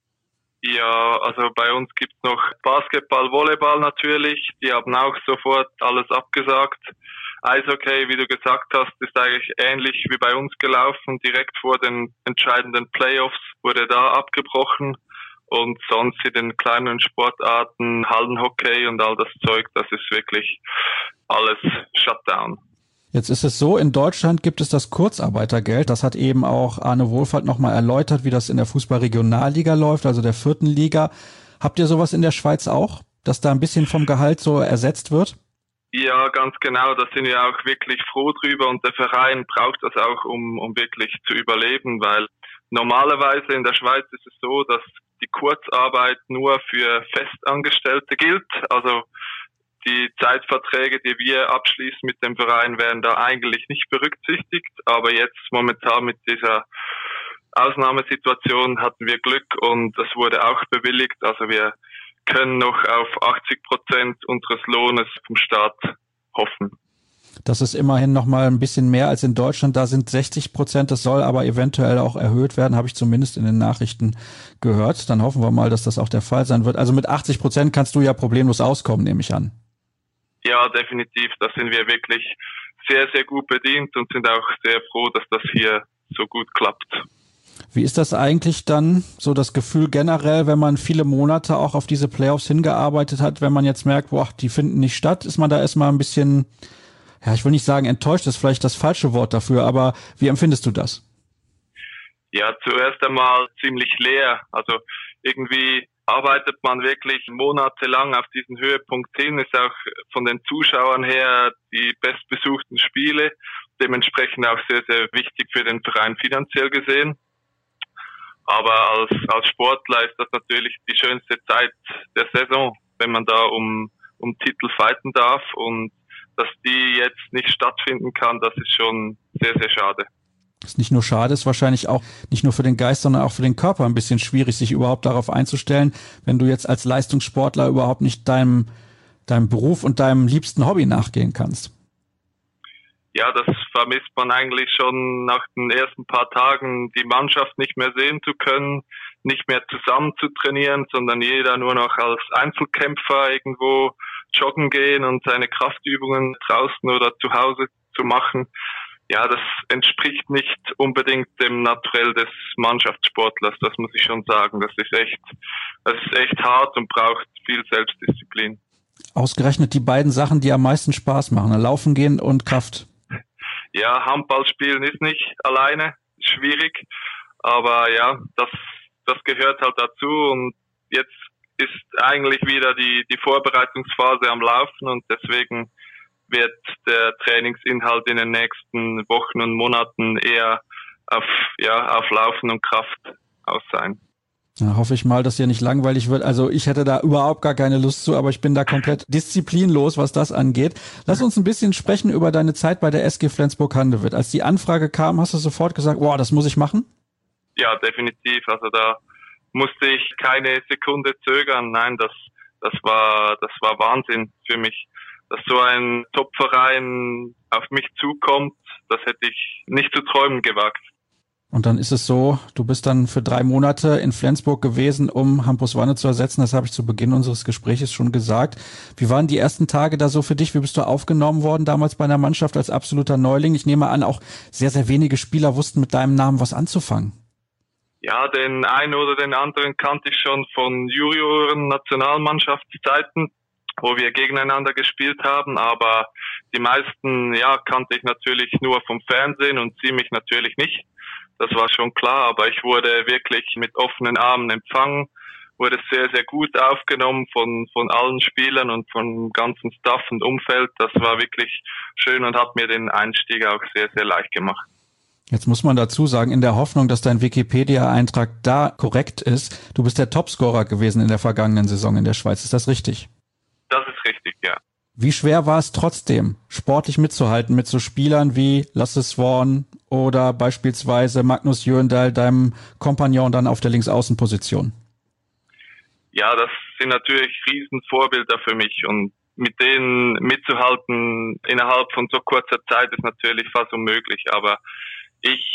Ja, also bei uns gibt's noch Basketball, Volleyball natürlich. Die haben auch sofort alles abgesagt. Eishockey, wie du gesagt hast, ist eigentlich ähnlich wie bei uns gelaufen. Direkt vor den entscheidenden Playoffs wurde da abgebrochen. Und sonst in den kleineren Sportarten, Hallenhockey und all das Zeug, das ist wirklich alles Shutdown. Jetzt ist es so, in Deutschland gibt es das Kurzarbeitergeld. Das hat eben auch Arne Wohlfahrt nochmal erläutert, wie das in der Fußball-Regionalliga läuft, also der vierten Liga. Habt ihr sowas in der Schweiz auch, dass da ein bisschen vom Gehalt so ersetzt wird? Ja, ganz genau. Da sind wir auch wirklich froh drüber und der Verein braucht das auch, um, um wirklich zu überleben, weil normalerweise in der Schweiz ist es so, dass die Kurzarbeit nur für Festangestellte gilt. Also die Zeitverträge, die wir abschließen mit dem Verein, werden da eigentlich nicht berücksichtigt. Aber jetzt momentan mit dieser Ausnahmesituation hatten wir Glück und das wurde auch bewilligt. Also wir können noch auf achtzig Prozent unseres Lohnes vom Staat hoffen. Das ist immerhin noch mal ein bisschen mehr als in Deutschland. Da sind sechzig Prozent. Das soll aber eventuell auch erhöht werden, habe ich zumindest in den Nachrichten gehört. Dann hoffen wir mal, dass das auch der Fall sein wird. Also mit achtzig Prozent kannst du ja problemlos auskommen, nehme ich an. Ja, definitiv. Da sind wir wirklich sehr, sehr gut bedient und sind auch sehr froh, dass das hier so gut klappt. Wie ist das eigentlich dann, so das Gefühl generell, wenn man viele Monate auch auf diese Playoffs hingearbeitet hat, wenn man jetzt merkt, boah, die finden nicht statt, ist man da erstmal ein bisschen, ja, ich will nicht sagen enttäuscht, das ist vielleicht das falsche Wort dafür, aber wie empfindest du das? Ja, zuerst einmal ziemlich leer. Also irgendwie arbeitet man wirklich monatelang auf diesen Höhepunkt hin, ist auch von den Zuschauern her die bestbesuchten Spiele, dementsprechend auch sehr, sehr wichtig für den Verein finanziell gesehen. Aber als, als Sportler ist das natürlich die schönste Zeit der Saison, wenn man da um, um Titel fighten darf, und dass die jetzt nicht stattfinden kann, das ist schon sehr, sehr schade. Ist nicht nur schade, ist wahrscheinlich auch nicht nur für den Geist, sondern auch für den Körper ein bisschen schwierig, sich überhaupt darauf einzustellen, wenn du jetzt als Leistungssportler überhaupt nicht deinem, deinem Beruf und deinem liebsten Hobby nachgehen kannst. Ja, das vermisst man eigentlich schon nach den ersten paar Tagen, die Mannschaft nicht mehr sehen zu können, nicht mehr zusammen zu trainieren, sondern jeder nur noch als Einzelkämpfer irgendwo joggen gehen und seine Kraftübungen draußen oder zu Hause zu machen. Ja, das entspricht nicht unbedingt dem Naturell des Mannschaftssportlers, das muss ich schon sagen. Das ist echt, das ist echt hart und braucht viel Selbstdisziplin. Ausgerechnet die beiden Sachen, die am meisten Spaß machen, Laufen gehen und Kraft. Ja, Handball spielen ist nicht alleine, schwierig, aber ja, das, das gehört halt dazu, und jetzt ist eigentlich wieder die, die Vorbereitungsphase am Laufen, und deswegen wird der Trainingsinhalt in den nächsten Wochen und Monaten eher auf, ja, auf Laufen und Kraft aus sein. Da hoffe ich mal, dass dir nicht langweilig wird. Also ich hätte da überhaupt gar keine Lust zu, aber ich bin da komplett disziplinlos, was das angeht. Lass uns ein bisschen sprechen über deine Zeit bei der S G Flensburg-Handewitt. Als die Anfrage kam, hast du sofort gesagt, wow, das muss ich machen? Ja, definitiv. Also da musste ich keine Sekunde zögern. Nein, das, das war, das war Wahnsinn für mich. Dass so ein Top-Verein auf mich zukommt, das hätte ich nicht zu träumen gewagt. Und dann ist es so, du bist dann für drei Monate in Flensburg gewesen, um Hampus Wanne zu ersetzen. Das habe ich zu Beginn unseres Gespräches schon gesagt. Wie waren die ersten Tage da so für dich? Wie bist du aufgenommen worden damals bei einer Mannschaft als absoluter Neuling? Ich nehme an, auch sehr, sehr wenige Spieler wussten mit deinem Namen was anzufangen. Ja, den einen oder den anderen kannte ich schon von Junioren-Nationalmannschaftszeiten, wo wir gegeneinander gespielt haben, aber die meisten, ja, kannte ich natürlich nur vom Fernsehen und sie mich natürlich nicht. Das war schon klar, aber ich wurde wirklich mit offenen Armen empfangen, wurde sehr, sehr gut aufgenommen von von allen Spielern und vom ganzen Staff und Umfeld. Das war wirklich schön und hat mir den Einstieg auch sehr, sehr leicht gemacht. Jetzt muss man dazu sagen, in der Hoffnung, dass dein Wikipedia-Eintrag da korrekt ist, du bist der Topscorer gewesen in der vergangenen Saison in der Schweiz. Ist das richtig? Das ist richtig, ja. Wie schwer war es trotzdem, sportlich mitzuhalten mit so Spielern wie Lasse Swan oder beispielsweise Magnus Jöndal, deinem Kompagnon dann auf der Linksaußenposition? Ja, das sind natürlich Riesenvorbilder für mich, und mit denen mitzuhalten innerhalb von so kurzer Zeit ist natürlich fast unmöglich, aber ich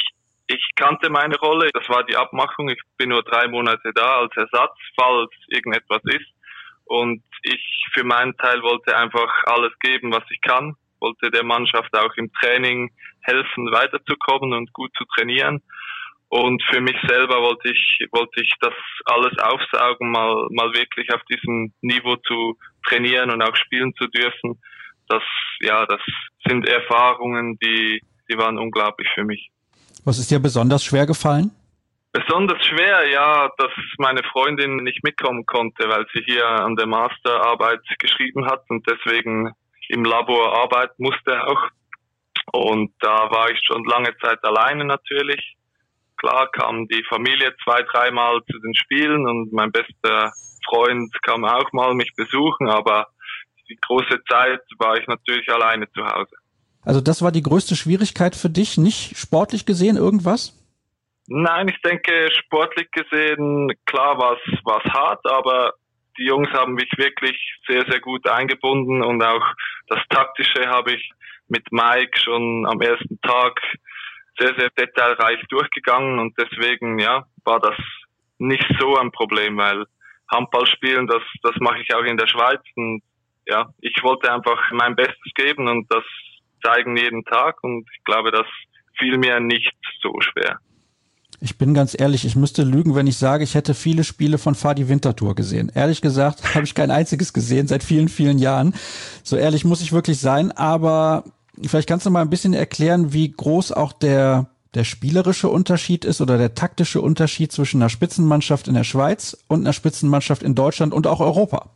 ich kannte meine Rolle, das war die Abmachung, ich bin nur drei Monate da als Ersatz, falls irgendetwas ist. Und ich für meinen Teil wollte einfach alles geben, was ich kann, wollte der Mannschaft auch im Training helfen, weiterzukommen und gut zu trainieren. Und für mich selber wollte ich, wollte ich das alles aufsaugen, mal, mal wirklich auf diesem Niveau zu trainieren und auch spielen zu dürfen. Das, ja, das sind Erfahrungen, die, die waren unglaublich für mich. Was ist dir besonders schwer gefallen? Besonders schwer, ja, dass meine Freundin nicht mitkommen konnte, weil sie hier an der Masterarbeit geschrieben hat und deswegen im Labor arbeiten musste auch. Und da war ich schon lange Zeit alleine natürlich. Klar kam die Familie zwei, dreimal zu den Spielen und mein bester Freund kam auch mal mich besuchen, aber die große Zeit war ich natürlich alleine zu Hause. Also das war die größte Schwierigkeit für dich, nicht sportlich gesehen irgendwas? Nein, ich denke, sportlich gesehen, klar war es war es hart, aber die Jungs haben mich wirklich sehr, sehr gut eingebunden und auch das Taktische habe ich mit Mike schon am ersten Tag sehr, sehr detailreich durchgegangen und deswegen, ja, war das nicht so ein Problem, weil Handball spielen, das, das mache ich auch in der Schweiz und ja, ich wollte einfach mein Bestes geben und das zeigen jeden Tag und ich glaube, das fiel mir nicht so schwer. Ich bin ganz ehrlich, ich müsste lügen, wenn ich sage, ich hätte viele Spiele von Fadi Winterthur gesehen. Ehrlich gesagt habe ich kein einziges gesehen seit vielen, vielen Jahren. So ehrlich muss ich wirklich sein, aber vielleicht kannst du mal ein bisschen erklären, wie groß auch der der spielerische Unterschied ist oder der taktische Unterschied zwischen einer Spitzenmannschaft in der Schweiz und einer Spitzenmannschaft in Deutschland und auch Europa.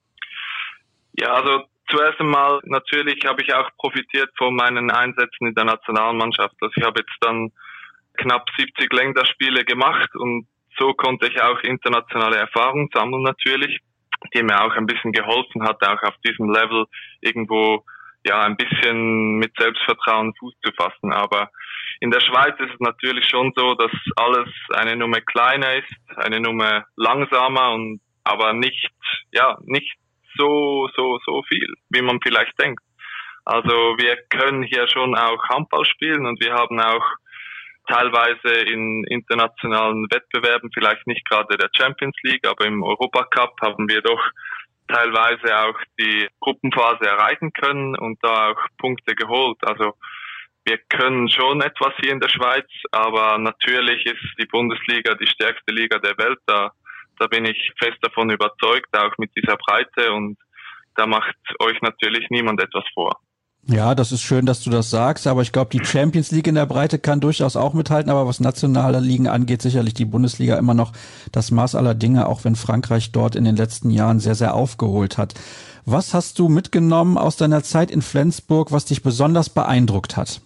Ja, also zuerst einmal natürlich habe ich auch profitiert von meinen Einsätzen in der Nationalmannschaft. Also ich habe jetzt dann knapp siebzig Länderspiele gemacht und so konnte ich auch internationale Erfahrung sammeln natürlich, die mir auch ein bisschen geholfen hat, auch auf diesem Level irgendwo ja ein bisschen mit Selbstvertrauen Fuß zu fassen. Aber in der Schweiz ist es natürlich schon so, dass alles eine Nummer kleiner ist, eine Nummer langsamer und aber nicht ja nicht so so so viel, wie man vielleicht denkt. Also wir können hier schon auch Handball spielen und wir haben auch teilweise in internationalen Wettbewerben, vielleicht nicht gerade der Champions League, aber im Europacup haben wir doch teilweise auch die Gruppenphase erreichen können und da auch Punkte geholt. Also wir können schon etwas hier in der Schweiz, aber natürlich ist die Bundesliga die stärkste Liga der Welt. Da, da bin ich fest davon überzeugt, auch mit dieser Breite und da macht euch natürlich niemand etwas vor. Ja, das ist schön, dass du das sagst, aber ich glaube, die Champions League in der Breite kann durchaus auch mithalten, aber was nationale Ligen angeht, sicherlich die Bundesliga immer noch das Maß aller Dinge, auch wenn Frankreich dort in den letzten Jahren sehr, sehr aufgeholt hat. Was hast du mitgenommen aus deiner Zeit in Flensburg, was dich besonders beeindruckt hat?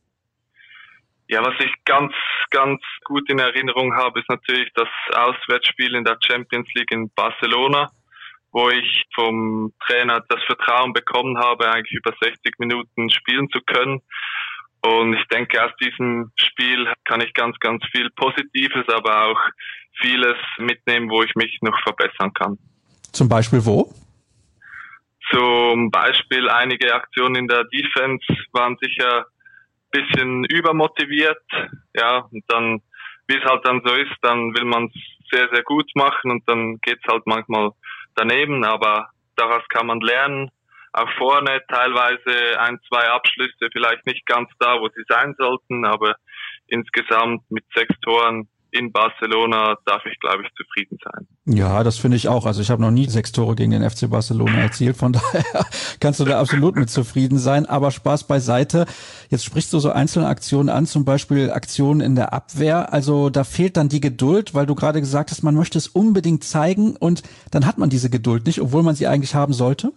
Ja, was ich ganz, ganz gut in Erinnerung habe, ist natürlich das Auswärtsspiel in der Champions League in Barcelona, wo ich vom Trainer das Vertrauen bekommen habe, eigentlich über sechzig Minuten spielen zu können. Und ich denke, aus diesem Spiel kann ich ganz, ganz viel Positives, aber auch vieles mitnehmen, wo ich mich noch verbessern kann. Zum Beispiel wo? Zum Beispiel einige Aktionen in der Defense waren sicher ein bisschen übermotiviert. Ja, und dann, wie es halt dann so ist, dann will man es sehr, sehr gut machen und dann geht's halt manchmal daneben, aber daraus kann man lernen. Auch vorne teilweise ein, zwei Abschlüsse, vielleicht nicht ganz da, wo sie sein sollten, aber insgesamt mit sechs Toren in Barcelona darf ich, glaube ich, zufrieden sein. Ja, das finde ich auch. Also ich habe noch nie sechs Tore gegen den F C Barcelona erzielt, von daher kannst du da absolut mit zufrieden sein. Aber Spaß beiseite. Jetzt sprichst du so einzelne Aktionen an, zum Beispiel Aktionen in der Abwehr. Also da fehlt dann die Geduld, weil du gerade gesagt hast, man möchte es unbedingt zeigen und dann hat man diese Geduld nicht, obwohl man sie eigentlich haben sollte.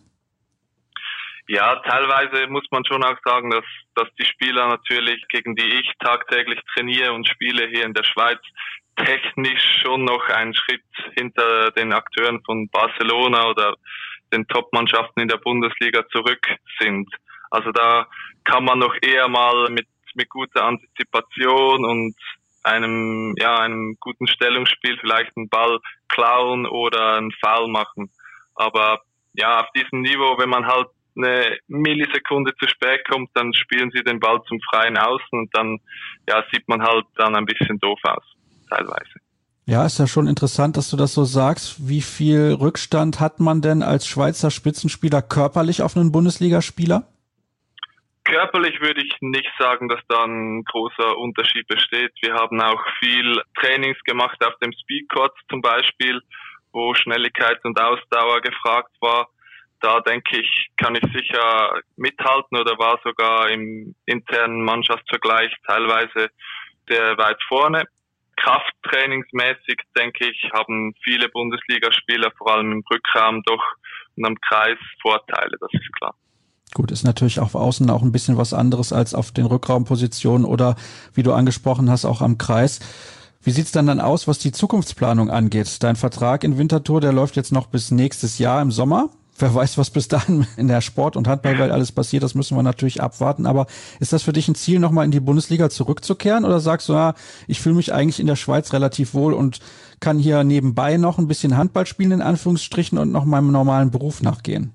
Ja, teilweise muss man schon auch sagen, dass, dass die Spieler natürlich, gegen die ich tagtäglich trainiere und spiele hier in der Schweiz, technisch schon noch einen Schritt hinter den Akteuren von Barcelona oder den Top-Mannschaften in der Bundesliga zurück sind. Also da kann man noch eher mal mit, mit guter Antizipation und einem, ja, einem guten Stellungsspiel vielleicht einen Ball klauen oder einen Foul machen. Aber ja, auf diesem Niveau, wenn man halt eine Millisekunde zu spät kommt, dann spielen sie den Ball zum freien Außen und dann ja sieht man halt dann ein bisschen doof aus, teilweise. Ja, ist ja schon interessant, dass du das so sagst. Wie viel Rückstand hat man denn als Schweizer Spitzenspieler körperlich auf einen Bundesligaspieler? Körperlich würde ich nicht sagen, dass da ein großer Unterschied besteht. Wir haben auch viel Trainings gemacht auf dem Speedcourt zum Beispiel, wo Schnelligkeit und Ausdauer gefragt war. Da denke ich, kann ich sicher mithalten oder war sogar im internen Mannschaftsvergleich teilweise sehr weit vorne. Krafttrainingsmäßig, denke ich, haben viele Bundesligaspieler vor allem im Rückraum doch und am Kreis Vorteile, das ist klar. Gut, ist natürlich auf Außen auch ein bisschen was anderes als auf den Rückraumpositionen oder, wie du angesprochen hast, auch am Kreis. Wie sieht's dann dann aus, was die Zukunftsplanung angeht? Dein Vertrag in Winterthur, der läuft jetzt noch bis nächstes Jahr im Sommer. Wer weiß, was bis dahin in der Sport- und Handballwelt alles passiert, das müssen wir natürlich abwarten. Aber ist das für dich ein Ziel, nochmal in die Bundesliga zurückzukehren? Oder sagst du, ja, ich fühle mich eigentlich in der Schweiz relativ wohl und kann hier nebenbei noch ein bisschen Handball spielen, in Anführungsstrichen, und noch meinem normalen Beruf nachgehen?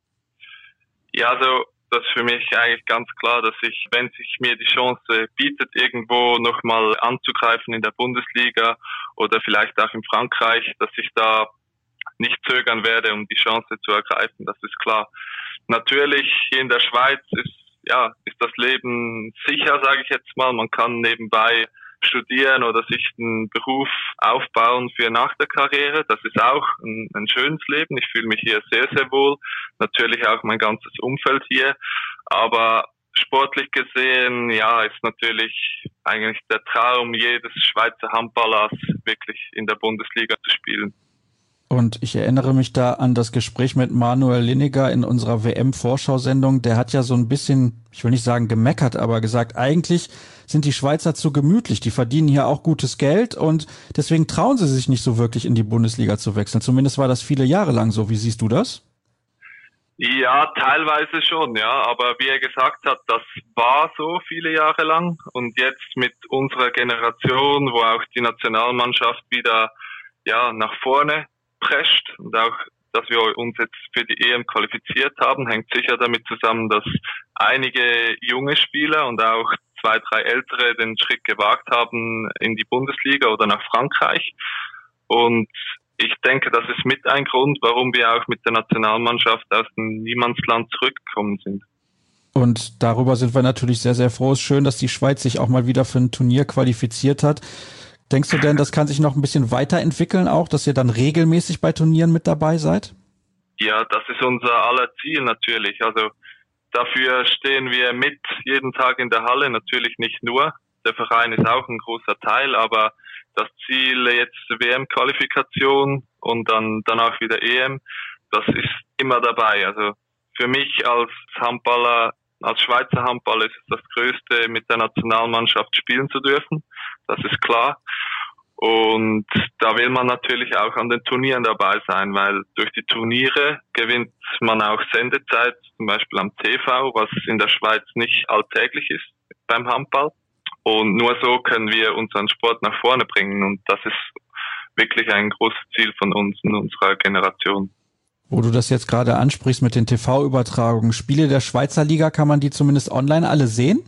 Ja, also das ist für mich eigentlich ganz klar, dass ich, wenn sich mir die Chance bietet, irgendwo nochmal anzugreifen in der Bundesliga oder vielleicht auch in Frankreich, dass ich da nicht zögern werde, um die Chance zu ergreifen, das ist klar. Natürlich hier in der Schweiz ist ja ist das Leben sicher, sage ich jetzt mal. Man kann nebenbei studieren oder sich einen Beruf aufbauen für nach der Karriere. Das ist auch ein, ein schönes Leben. Ich fühle mich hier sehr, sehr wohl. Natürlich auch mein ganzes Umfeld hier. Aber sportlich gesehen, ja, ist natürlich eigentlich der Traum jedes Schweizer Handballers, wirklich in der Bundesliga zu spielen. Und ich erinnere mich da an das Gespräch mit Manuel Lineker in unserer W M-Vorschau-Sendung. Der hat ja so ein bisschen, ich will nicht sagen gemeckert, aber gesagt, eigentlich sind die Schweizer zu gemütlich. Die verdienen hier auch gutes Geld und deswegen trauen sie sich nicht so wirklich in die Bundesliga zu wechseln. Zumindest war das viele Jahre lang so. Wie siehst du das? Ja, teilweise schon, ja. Aber wie er gesagt hat, das war so viele Jahre lang. Und jetzt mit unserer Generation, wo auch die Nationalmannschaft wieder ja nach vorne prescht und auch, dass wir uns jetzt für die E M qualifiziert haben, hängt sicher damit zusammen, dass einige junge Spieler und auch zwei, drei ältere den Schritt gewagt haben in die Bundesliga oder nach Frankreich. Und ich denke, das ist mit ein Grund, warum wir auch mit der Nationalmannschaft aus dem Niemandsland zurückgekommen sind. Und darüber sind wir natürlich sehr, sehr froh. Es ist schön, dass die Schweiz sich auch mal wieder für ein Turnier qualifiziert hat. Denkst du denn, das kann sich noch ein bisschen weiterentwickeln auch, dass ihr dann regelmäßig bei Turnieren mit dabei seid? Ja, das ist unser aller Ziel natürlich. Also dafür stehen wir mit jeden Tag in der Halle, natürlich nicht nur. Der Verein ist auch ein großer Teil, aber das Ziel jetzt W M-Qualifikation und dann danach wieder E M, das ist immer dabei. Also für mich als Handballer, als Schweizer Handballer ist es das Größte, mit der Nationalmannschaft spielen zu dürfen. Das ist klar. Und da will man natürlich auch an den Turnieren dabei sein, weil durch die Turniere gewinnt man auch Sendezeit, zum Beispiel am T V, was in der Schweiz nicht alltäglich ist beim Handball. Und nur so können wir unseren Sport nach vorne bringen. Und das ist wirklich ein großes Ziel von uns in unserer Generation. Wo du das jetzt gerade ansprichst mit den T V-Übertragungen, Spiele der Schweizer Liga, kann man die zumindest online alle sehen?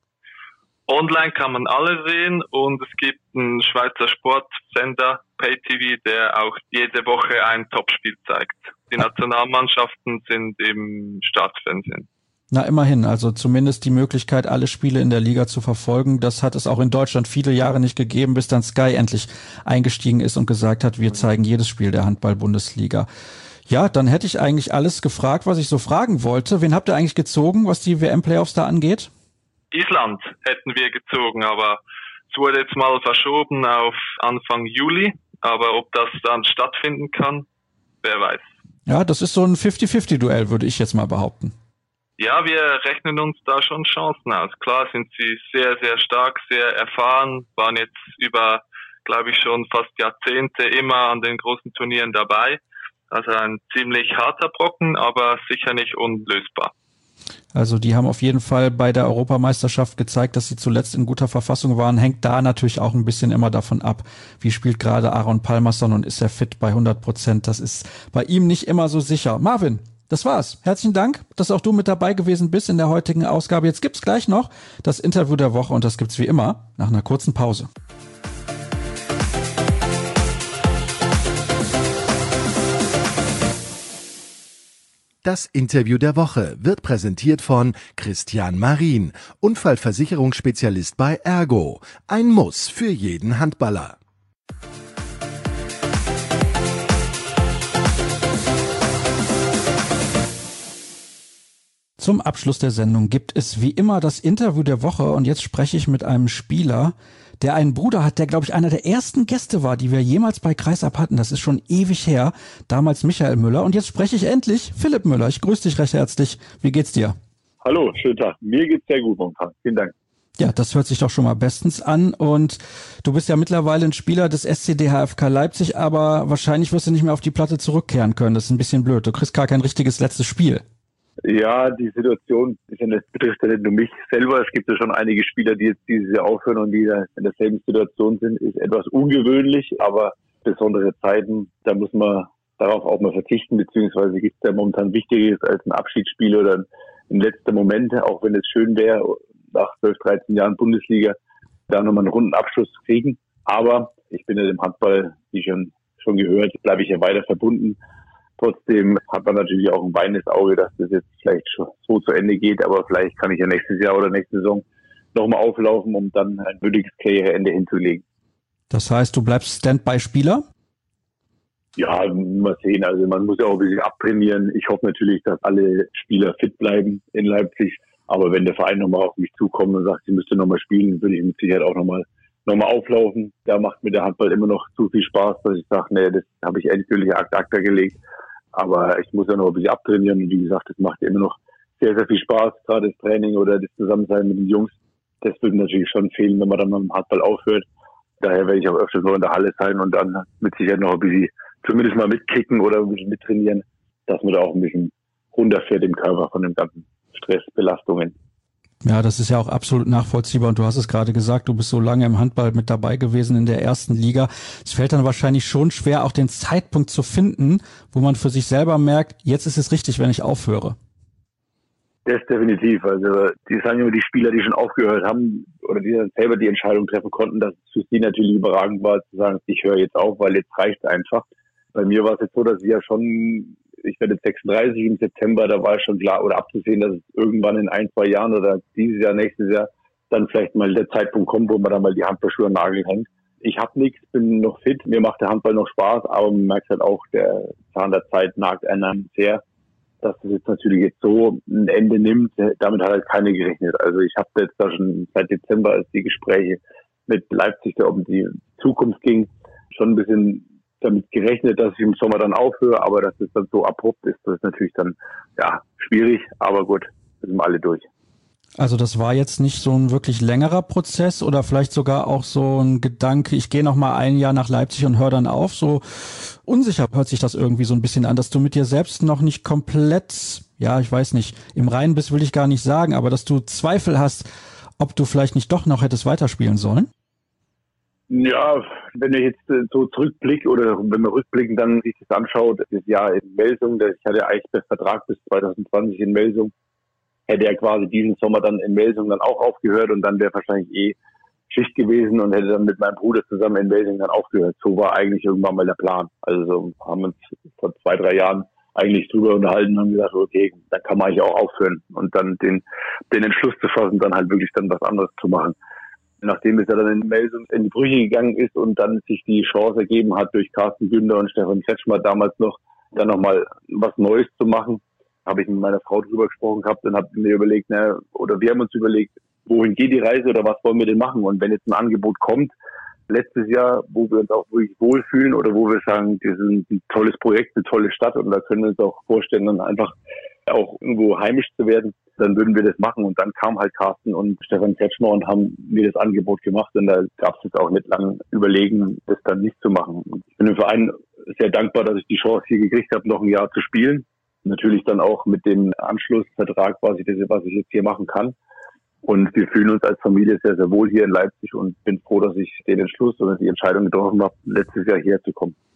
Online kann man alle sehen und es gibt einen Schweizer Sportsender, Pay-T V, der auch jede Woche ein Topspiel zeigt. Die Nationalmannschaften sind im Staatsfernsehen. Na, immerhin, also zumindest die Möglichkeit, alle Spiele in der Liga zu verfolgen. Das hat es auch in Deutschland viele Jahre nicht gegeben, bis dann Sky endlich eingestiegen ist und gesagt hat, wir zeigen jedes Spiel der Handball-Bundesliga. Ja, dann hätte ich eigentlich alles gefragt, was ich so fragen wollte. Wen habt ihr eigentlich gezogen, was die W M-Playoffs da angeht? Island hätten wir gezogen, aber es wurde jetzt mal verschoben auf Anfang Juli. Aber ob das dann stattfinden kann, wer weiß. Ja, das ist so ein fifty fifty Duell, würde ich jetzt mal behaupten. Ja, wir rechnen uns da schon Chancen aus. Klar sind sie sehr, sehr stark, sehr erfahren, waren jetzt über, glaube ich, schon fast Jahrzehnte immer an den großen Turnieren dabei. Also ein ziemlich harter Brocken, aber sicher nicht unlösbar. Also die haben auf jeden Fall bei der Europameisterschaft gezeigt, dass sie zuletzt in guter Verfassung waren. Hängt da natürlich auch ein bisschen immer davon ab, wie spielt gerade Aaron Palmerson und ist er fit bei hundert Prozent. Das ist bei ihm nicht immer so sicher. Marvin, Das war's. Herzlichen Dank, dass auch du mit dabei gewesen bist in der heutigen Ausgabe. Jetzt gibt's gleich noch das Interview der Woche und das gibt's wie immer nach einer kurzen Pause. Das Interview der Woche wird präsentiert von Christian Marin, Unfallversicherungsspezialist bei Ergo. Ein Muss für jeden Handballer. Zum Abschluss der Sendung gibt es wie immer das Interview der Woche und jetzt spreche ich mit einem Spieler, der einen Bruder hat, der, glaube ich, einer der ersten Gäste war, die wir jemals bei Kreisab hatten. Das ist schon ewig her. Damals Michael Müller. Und jetzt spreche ich endlich Philipp Müller. Ich grüße dich recht herzlich. Wie geht's dir? Hallo, schönen Tag. Mir geht's sehr gut momentan. Vielen Dank. Ja, das hört sich doch schon mal bestens an. Und du bist ja mittlerweile ein Spieler des S C D H F K Leipzig, aber wahrscheinlich wirst du nicht mehr auf die Platte zurückkehren können. Das ist ein bisschen blöd. Du kriegst gar kein richtiges letztes Spiel. Ja, die Situation ist ja nicht, betrifft ja nicht nur mich selber. Es gibt ja schon einige Spieler, die jetzt dieses Jahr aufhören und die in derselben Situation sind. Ist etwas ungewöhnlich, aber besondere Zeiten, da muss man darauf auch mal verzichten, beziehungsweise gibt es ja momentan Wichtigeres als ein Abschiedsspiel oder ein letzter Moment, auch wenn es schön wäre, nach zwölf, dreizehn Jahren Bundesliga da nochmal einen runden Abschluss zu kriegen. Aber ich bin ja dem Handball, wie schon, schon gehört, bleibe ich ja weiter verbunden. Trotzdem hat man natürlich auch ein weinendes Auge, dass das jetzt vielleicht schon so zu Ende geht, aber vielleicht kann ich ja nächstes Jahr oder nächste Saison nochmal auflaufen, um dann ein würdiges Karriereende hinzulegen. Das heißt, du bleibst Standby-Spieler? Ja, mal sehen. Also man muss ja auch ein bisschen abtrainieren. Ich hoffe natürlich, dass alle Spieler fit bleiben in Leipzig. Aber wenn der Verein nochmal auf mich zukommt und sagt, sie müsste nochmal spielen, würde ich mit Sicherheit auch nochmal nochmal auflaufen. Da macht mir der Handball immer noch zu viel Spaß, dass ich sage, nee, das habe ich endgültig ad acta gelegt. Aber ich muss ja noch ein bisschen abtrainieren und wie gesagt, das macht immer noch sehr, sehr viel Spaß, gerade das Training oder das Zusammensein mit den Jungs. Das würde natürlich schon fehlen, wenn man dann mit dem Handball aufhört. Daher werde ich auch öfters noch in der Halle sein und dann mit Sicherheit noch ein bisschen zumindest mal mitkicken oder ein bisschen mittrainieren, dass man da auch ein bisschen runterfährt im Körper von den ganzen Stressbelastungen. Ja, das ist ja auch absolut nachvollziehbar und du hast es gerade gesagt, du bist so lange im Handball mit dabei gewesen in der ersten Liga. Es fällt dann wahrscheinlich schon schwer, auch den Zeitpunkt zu finden, wo man für sich selber merkt, jetzt ist es richtig, wenn ich aufhöre. Das definitiv. Also die sagen immer, die Spieler, die schon aufgehört haben oder die dann selber die Entscheidung treffen konnten, dass es für sie natürlich überragend war, zu sagen, ich höre jetzt auf, weil jetzt reicht es einfach. Bei mir war es jetzt so, dass ich ja schon, ich werde jetzt sechsunddreißig im September, da war schon klar oder abzusehen, dass es irgendwann in ein, zwei Jahren oder dieses Jahr, nächstes Jahr dann vielleicht mal der Zeitpunkt kommt, wo man dann mal die Handballschuhe an den Nagel hängt. Ich habe nichts, bin noch fit, mir macht der Handball noch Spaß, aber man merkt halt auch, der Zahn der Zeit nagt einem sehr, dass es jetzt natürlich jetzt so ein Ende nimmt. Damit hat halt keiner gerechnet. Also ich habe jetzt da schon seit Dezember, als die Gespräche mit Leipzig da um die Zukunft ging, schon ein bisschen damit gerechnet, dass ich im Sommer dann aufhöre, aber dass es dann so abrupt ist, das ist natürlich dann ja schwierig, aber gut, wir sind alle durch. Also das war jetzt nicht so ein wirklich längerer Prozess oder vielleicht sogar auch so ein Gedanke, ich gehe noch mal ein Jahr nach Leipzig und höre dann auf. So unsicher hört sich das irgendwie so ein bisschen an, dass du mit dir selbst noch nicht komplett, ja, ich weiß nicht, im Reinen bist, will ich gar nicht sagen, aber dass du Zweifel hast, ob du vielleicht nicht doch noch hättest weiterspielen sollen? Ja, wenn ich jetzt so zurückblicke oder wenn man rückblickend dann sich das anschaut, das Jahr in Melsung, ich hatte eigentlich den Vertrag bis zwanzig zwanzig in Melsung, hätte er quasi diesen Sommer dann in Melsung dann auch aufgehört und dann wäre wahrscheinlich eh Schicht gewesen und hätte dann mit meinem Bruder zusammen in Melsung dann aufgehört. So war eigentlich irgendwann mal der Plan. Also so haben wir uns vor zwei, drei Jahren eigentlich drüber unterhalten und haben gesagt, okay, dann kann man eigentlich auch aufhören und dann den, den Entschluss zu fassen, dann halt wirklich dann was anderes zu machen. Nachdem es ja dann in Melsung in die Brüche gegangen ist und dann sich die Chance ergeben hat, durch Carsten Günther und Stefan Kretschmer damals noch, dann nochmal was Neues zu machen, habe ich mit meiner Frau drüber gesprochen gehabt und habe mir überlegt, na, oder wir haben uns überlegt, wohin geht die Reise oder was wollen wir denn machen? Und wenn jetzt ein Angebot kommt, letztes Jahr, wo wir uns auch wirklich wohlfühlen oder wo wir sagen, das ist ein tolles Projekt, eine tolle Stadt und da können wir uns auch vorstellen, dann einfach auch irgendwo heimisch zu werden, dann würden wir das machen. Und dann kam halt Carsten und Stefan Kretschmer und haben mir das Angebot gemacht und da gab es jetzt auch nicht lange überlegen, das dann nicht zu machen. Und ich bin dem Verein sehr dankbar, dass ich die Chance hier gekriegt habe, noch ein Jahr zu spielen. Natürlich dann auch mit dem Anschlussvertrag, was ich, das, was ich jetzt hier machen kann. Und wir fühlen uns als Familie sehr, sehr wohl hier in Leipzig und bin froh, dass ich den Entschluss oder die Entscheidung getroffen habe, letztes Jahr hierher zu kommen.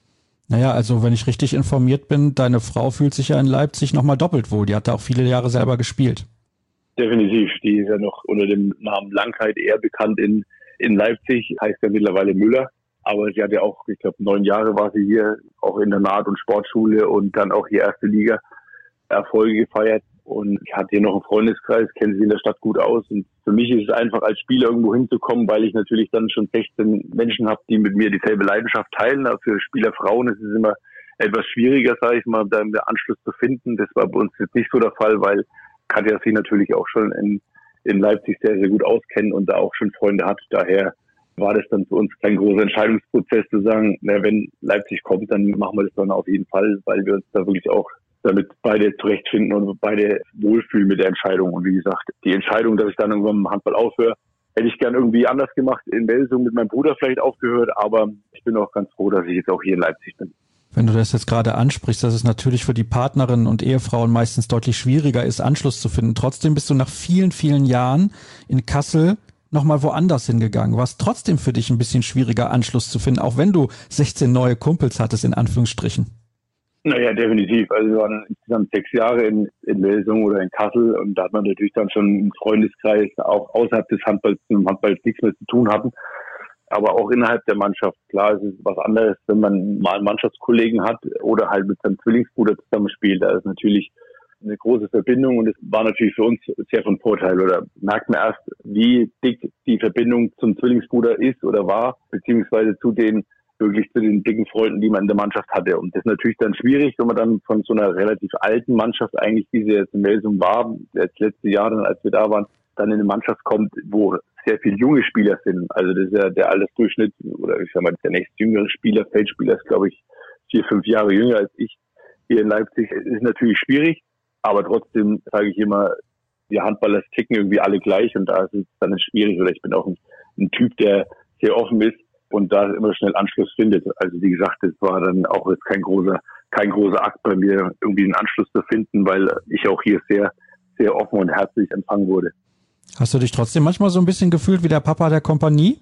Naja, also wenn ich richtig informiert bin, deine Frau fühlt sich ja in Leipzig nochmal doppelt wohl. Die hat da auch viele Jahre selber gespielt. Definitiv. Die ist ja noch unter dem Namen Langheit eher bekannt in, in Leipzig, heißt ja mittlerweile Müller. Aber sie hat ja auch, ich glaube, neun Jahre war sie hier, auch Internat und Sportschule und dann auch die erste Liga Erfolge gefeiert. Und ich hatte hier noch einen Freundeskreis, kenne sie in der Stadt gut aus. Und für mich ist es einfach als Spieler irgendwo hinzukommen, weil ich natürlich dann schon sechzehn Menschen habe, die mit mir dieselbe Leidenschaft teilen. Aber für Spieler Frauen ist es immer etwas schwieriger, sage ich mal, da den Anschluss zu finden. Das war bei uns jetzt nicht so der Fall, weil Katja sich natürlich auch schon in, in Leipzig sehr, sehr gut auskennt und da auch schon Freunde hat. Daher war das dann für uns kein großer Entscheidungsprozess zu sagen, na, wenn Leipzig kommt, dann machen wir das dann auf jeden Fall, weil wir uns da wirklich auch damit beide zurechtfinden und beide wohlfühlen mit der Entscheidung. Und wie gesagt, die Entscheidung, dass ich dann irgendwann im Handball aufhöre, hätte ich gern irgendwie anders gemacht, in Melsung mit meinem Bruder vielleicht aufgehört, aber ich bin auch ganz froh, dass ich jetzt auch hier in Leipzig bin. Wenn du das jetzt gerade ansprichst, dass es natürlich für die Partnerinnen und Ehefrauen meistens deutlich schwieriger ist, Anschluss zu finden. Trotzdem bist du nach vielen, vielen Jahren in Kassel nochmal woanders hingegangen. War es trotzdem für dich ein bisschen schwieriger, Anschluss zu finden, auch wenn du sechzehn neue Kumpels hattest, in Anführungsstrichen? Naja, definitiv. Also wir waren insgesamt sechs Jahre in, in Melsung oder in Kassel und da hat man natürlich dann schon einen Freundeskreis, auch außerhalb des Handballs, mit dem Handball nichts mehr zu tun hatten. Aber auch innerhalb der Mannschaft, klar, es ist was anderes, wenn man mal einen Mannschaftskollegen hat oder halt mit seinem Zwillingsbruder zusammenspielt. Da ist natürlich eine große Verbindung und es war natürlich für uns sehr von Vorteil. Oder merkt man erst, wie dick die Verbindung zum Zwillingsbruder ist oder war, beziehungsweise zu den wirklich zu den dicken Freunden, die man in der Mannschaft hatte. Und das ist natürlich dann schwierig, wenn man dann von so einer relativ alten Mannschaft, eigentlich wie sie jetzt in Melsung war, das letzte Jahr dann, als wir da waren, dann in eine Mannschaft kommt, wo sehr viele junge Spieler sind. Also das ist ja der Altersdurchschnitt, oder ich sag mal, der nächste jüngere Spieler, Feldspieler ist, glaube ich, vier, fünf Jahre jünger als ich hier in Leipzig. Es ist natürlich schwierig, aber trotzdem sage ich immer, wir Handballer ticken irgendwie alle gleich und da ist es dann schwierig. Oder ich bin auch ein, ein Typ, der sehr offen ist und da immer schnell Anschluss findet. Also wie gesagt, das war dann auch jetzt kein großer, kein großer Akt bei mir, irgendwie einen Anschluss zu finden, weil ich auch hier sehr, sehr offen und herzlich empfangen wurde. Hast du dich trotzdem manchmal so ein bisschen gefühlt wie der Papa der Kompanie?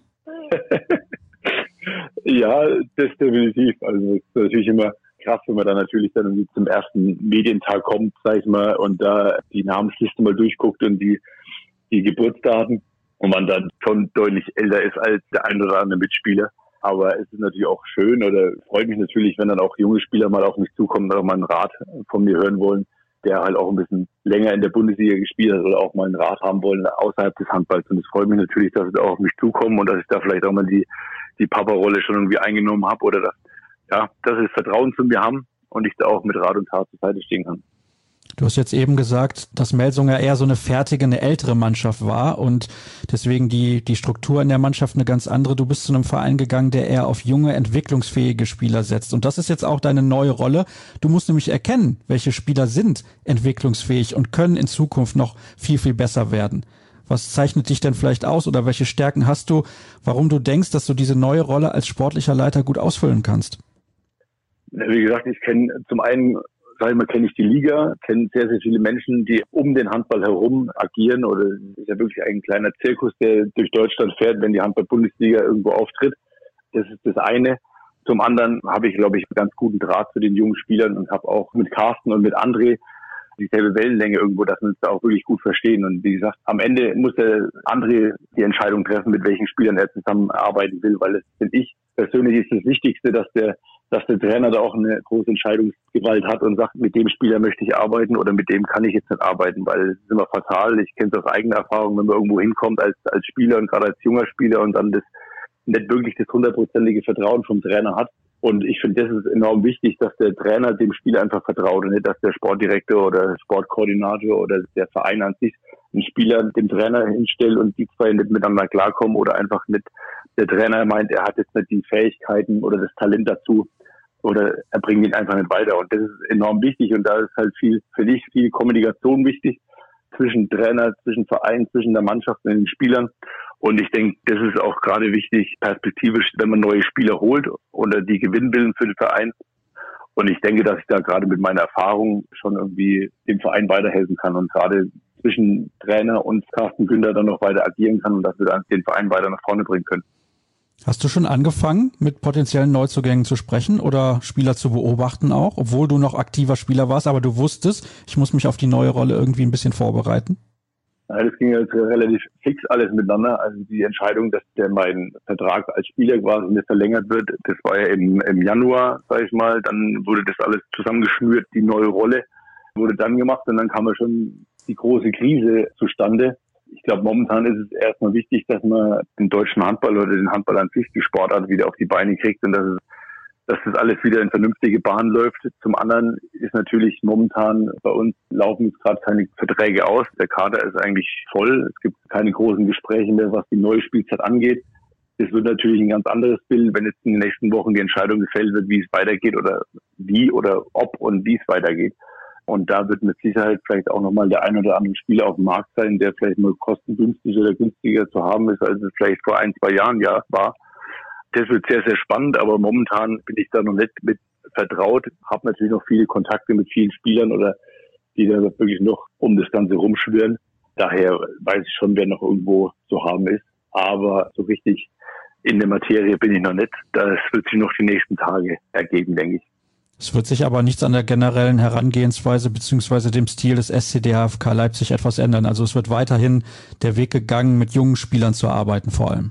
Ja, das definitiv. Also es ist natürlich immer krass, wenn man dann natürlich dann irgendwie zum ersten Medientag kommt, sag ich mal, und da die Namensliste mal durchguckt und die, die Geburtsdaten und man dann schon deutlich älter ist als der ein oder andere Mitspieler. Aber es ist natürlich auch schön oder freut mich natürlich, wenn dann auch junge Spieler mal auf mich zukommen oder mal einen Rat von mir hören wollen, der halt auch ein bisschen länger in der Bundesliga gespielt hat oder auch mal einen Rat haben wollen außerhalb des Handballs. Und es freut mich natürlich, dass sie da auch auf mich zukommen und dass ich da vielleicht auch mal die, die Papa-Rolle schon irgendwie eingenommen habe oder dass, ja, dass sie Vertrauen zu mir haben und ich da auch mit Rat und Tat zur Seite stehen kann. Du hast jetzt eben gesagt, dass Melsung ja eher so eine fertige, eine ältere Mannschaft war und deswegen die, die Struktur in der Mannschaft eine ganz andere. Du bist zu einem Verein gegangen, der eher auf junge, entwicklungsfähige Spieler setzt. Und das ist jetzt auch deine neue Rolle. Du musst nämlich erkennen, welche Spieler sind entwicklungsfähig und können in Zukunft noch viel, viel besser werden. Was zeichnet dich denn vielleicht aus oder welche Stärken hast du, warum du denkst, dass du diese neue Rolle als sportlicher Leiter gut ausfüllen kannst? Wie gesagt, ich kenne zum einen, sag ich mal, kenne ich die Liga, kenne sehr, sehr viele Menschen, die um den Handball herum agieren oder es ist ja wirklich ein kleiner Zirkus, der durch Deutschland fährt, wenn die Handball-Bundesliga irgendwo auftritt. Das ist das eine. Zum anderen habe ich, glaube ich, einen ganz guten Draht zu den jungen Spielern und habe auch mit Carsten und mit André dieselbe Wellenlänge irgendwo, dass wir uns da auch wirklich gut verstehen. Und wie gesagt, am Ende muss der André die Entscheidung treffen, mit welchen Spielern er zusammenarbeiten will, weil es, finde ich, persönlich ist das Wichtigste, dass der dass der Trainer da auch eine große Entscheidungsgewalt hat und sagt, mit dem Spieler möchte ich arbeiten oder mit dem kann ich jetzt nicht arbeiten, weil es ist immer fatal. Ich kenne es aus eigener Erfahrung, wenn man irgendwo hinkommt als als Spieler und gerade als junger Spieler und dann das nicht wirklich das hundertprozentige Vertrauen vom Trainer hat. Und ich finde, das ist enorm wichtig, dass der Trainer dem Spieler einfach vertraut und nicht, dass der Sportdirektor oder Sportkoordinator oder der Verein an sich einen Spieler dem Trainer hinstellt und die zwei nicht miteinander klarkommen oder einfach nicht der Trainer meint, er hat jetzt nicht die Fähigkeiten oder das Talent dazu oder er bringt ihn einfach nicht weiter. Und das ist enorm wichtig und da ist halt viel, für dich viel Kommunikation wichtig zwischen Trainer, zwischen Verein, zwischen der Mannschaft und den Spielern. Und ich denke, das ist auch gerade wichtig, perspektivisch, wenn man neue Spieler holt oder die Gewinnwillen für den Verein. Und ich denke, dass ich da gerade mit meiner Erfahrung schon irgendwie dem Verein weiterhelfen kann und gerade zwischen Trainer und Carsten Günther dann noch weiter agieren kann und dass wir dann den Verein weiter nach vorne bringen können. Hast du schon angefangen, mit potenziellen Neuzugängen zu sprechen oder Spieler zu beobachten auch, obwohl du noch aktiver Spieler warst, aber du wusstest, ich muss mich auf die neue Rolle irgendwie ein bisschen vorbereiten? Ja, das ging jetzt relativ fix alles miteinander. Also die Entscheidung, dass der mein Vertrag als Spieler quasi nicht verlängert wird, das war ja im, im Januar, sag ich mal. Dann wurde das alles zusammengeschnürt, die neue Rolle wurde dann gemacht und dann kam ja schon die große Krise zustande. Ich glaube, momentan ist es erstmal wichtig, dass man den deutschen Handball oder den Handball an sich, die Sportart, wieder auf die Beine kriegt und dass es, dass das alles wieder in vernünftige Bahn läuft. Zum anderen ist natürlich momentan bei uns laufen jetzt gerade keine Verträge aus. Der Kader ist eigentlich voll. Es gibt keine großen Gespräche mehr, was die neue Spielzeit angeht. Es wird natürlich ein ganz anderes Bild, wenn jetzt in den nächsten Wochen die Entscheidung gefällt wird, wie es weitergeht oder wie oder ob und wie es weitergeht. Und da wird mit Sicherheit vielleicht auch nochmal der ein oder andere Spieler auf dem Markt sein, der vielleicht mal kostengünstig oder günstiger zu haben ist, als es vielleicht vor ein, zwei Jahren ja war. Das wird sehr, sehr spannend, aber momentan bin ich da noch nicht mit vertraut, habe natürlich noch viele Kontakte mit vielen Spielern oder die da wirklich noch um das Ganze rumschwirren. Daher weiß ich schon, wer noch irgendwo zu haben ist. Aber so richtig in der Materie bin ich noch nicht. Das wird sich noch die nächsten Tage ergeben, denke ich. Es wird sich aber nichts an der generellen Herangehensweise beziehungsweise dem Stil des S C D H F K Leipzig etwas ändern. Also es wird weiterhin der Weg gegangen, mit jungen Spielern zu arbeiten vor allem.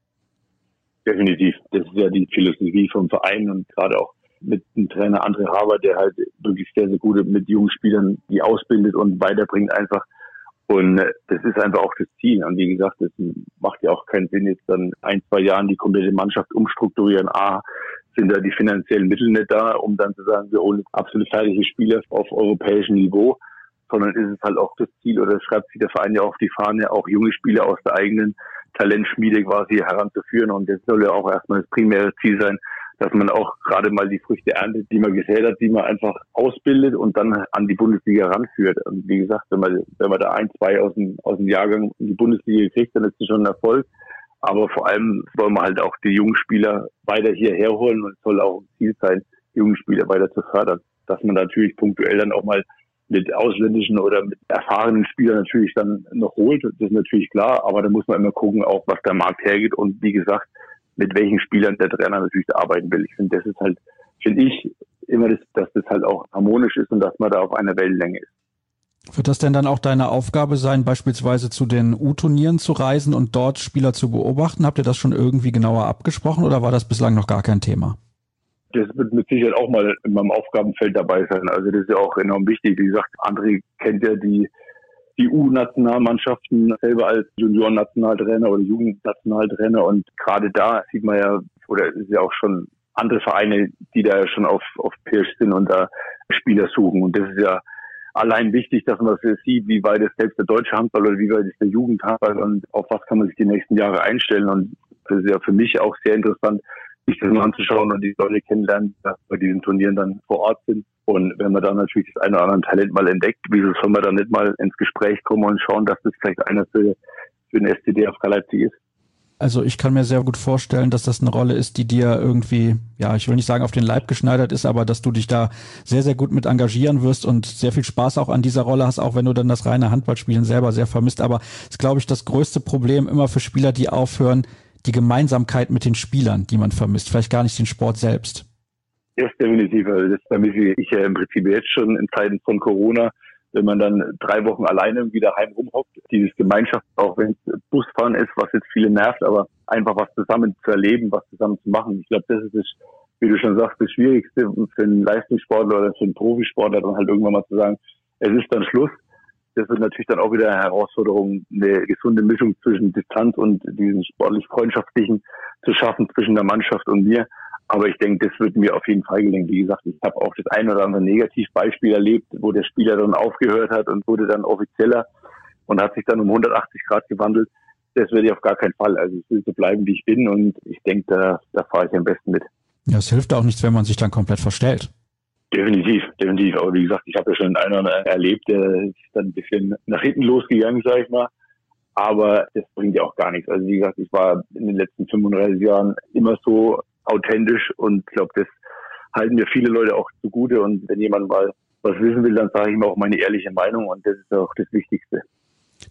Definitiv. Das ist ja die Philosophie vom Verein und gerade auch mit dem Trainer André Haber, der halt wirklich sehr, sehr gut mit jungen Spielern die ausbildet und weiterbringt einfach. Und das ist einfach auch das Ziel. Und wie gesagt, das macht ja auch keinen Sinn, jetzt dann ein, zwei Jahren die komplette Mannschaft umstrukturieren. A, sind da die finanziellen Mittel nicht da, um dann zu sagen, wir holen absolut fertige Spieler auf europäischem Niveau, sondern ist es halt auch das Ziel, oder schreibt sich der Verein ja auf die Fahne, auch junge Spieler aus der eigenen Talentschmiede quasi heranzuführen. Und das soll ja auch erstmal das primäre Ziel sein, dass man auch gerade mal die Früchte erntet, die man gesät hat, die man einfach ausbildet und dann an die Bundesliga ranführt. Und wie gesagt, wenn man, wenn man da ein, zwei aus dem, aus dem Jahrgang in die Bundesliga kriegt, dann ist das schon ein Erfolg. Aber vor allem wollen wir halt auch die jungen Spieler weiter hierher holen und es soll auch ein Ziel sein, die jungen Spieler weiter zu fördern. Dass man natürlich punktuell dann auch mal mit ausländischen oder mit erfahrenen Spielern natürlich dann noch holt, das ist natürlich klar, aber da muss man immer gucken, auch was der Markt hergeht und wie gesagt, mit welchen Spielern der Trainer natürlich arbeiten will. Ich finde, das ist halt, finde ich, immer, das, dass das halt auch harmonisch ist und dass man da auf einer Wellenlänge ist. Wird das denn dann auch deine Aufgabe sein, beispielsweise zu den U-Turnieren zu reisen und dort Spieler zu beobachten? Habt ihr das schon irgendwie genauer abgesprochen oder war das bislang noch gar kein Thema? Das wird mit Sicherheit auch mal in meinem Aufgabenfeld dabei sein. Also das ist ja auch enorm wichtig. Wie gesagt, André kennt ja die die U-Nationalmannschaften selber als Junioren-Nationaltrainer oder Jugendnationaltrainer und gerade da sieht man ja, oder es ist ja auch schon andere Vereine, die da schon auf auf Pirsch sind und da Spieler suchen und das ist ja allein wichtig, dass man das sieht, wie weit ist selbst der deutsche Handball oder wie weit ist der Jugendhandball und auf was kann man sich die nächsten Jahre einstellen und das ist ja für mich auch sehr interessant, sich das mal anzuschauen und die Leute kennenlernen, die bei diesen Turnieren dann vor Ort sind. Und wenn man dann natürlich das eine oder andere Talent mal entdeckt, wieso soll man dann nicht mal ins Gespräch kommen und schauen, dass das vielleicht einer für, für den S C D H F K Leipzig ist? Also ich kann mir sehr gut vorstellen, dass das eine Rolle ist, die dir irgendwie, ja, ich will nicht sagen auf den Leib geschneidert ist, aber dass du dich da sehr, sehr gut mit engagieren wirst und sehr viel Spaß auch an dieser Rolle hast, auch wenn du dann das reine Handballspielen selber sehr vermisst. Aber das ist, glaube ich, das größte Problem immer für Spieler, die aufhören, die Gemeinsamkeit mit den Spielern, die man vermisst, vielleicht gar nicht den Sport selbst. Ja, definitiv. Also das vermisse ich ja im Prinzip jetzt schon in Zeiten von Corona, wenn man dann drei Wochen alleine wieder heim rumhockt. Dieses Gemeinschaft, auch wenn es Busfahren ist, was jetzt viele nervt, aber einfach was zusammen zu erleben, was zusammen zu machen. Ich glaube, das ist, das, wie du schon sagst, das Schwierigste für einen Leistungssportler oder für einen Profisportler, dann halt irgendwann mal zu sagen, es ist dann Schluss. Das wird natürlich dann auch wieder eine Herausforderung, eine gesunde Mischung zwischen Distanz und diesen sportlich-freundschaftlichen zu schaffen zwischen der Mannschaft und mir. Aber ich denke, das wird mir auf jeden Fall gelingen. Wie gesagt, ich habe auch das ein oder andere Negativbeispiel erlebt, wo der Spieler dann aufgehört hat und wurde dann offizieller und hat sich dann um hundertachtzig Grad gewandelt. Das werde ich auf gar keinen Fall. Also ich will so bleiben, wie ich bin und ich denke, da, da fahre ich am besten mit. Ja, es hilft auch nichts, wenn man sich dann komplett verstellt. Definitiv, definitiv. Aber wie gesagt, ich habe ja schon einen oder anderen erlebt, der ist dann ein bisschen nach hinten losgegangen, sage ich mal. Aber das bringt ja auch gar nichts. Also wie gesagt, ich war in den letzten fünfunddreißig Jahren immer so authentisch und ich glaube, das halten mir viele Leute auch zugute und wenn jemand mal was wissen will, dann sage ich ihm auch meine ehrliche Meinung und das ist auch das Wichtigste.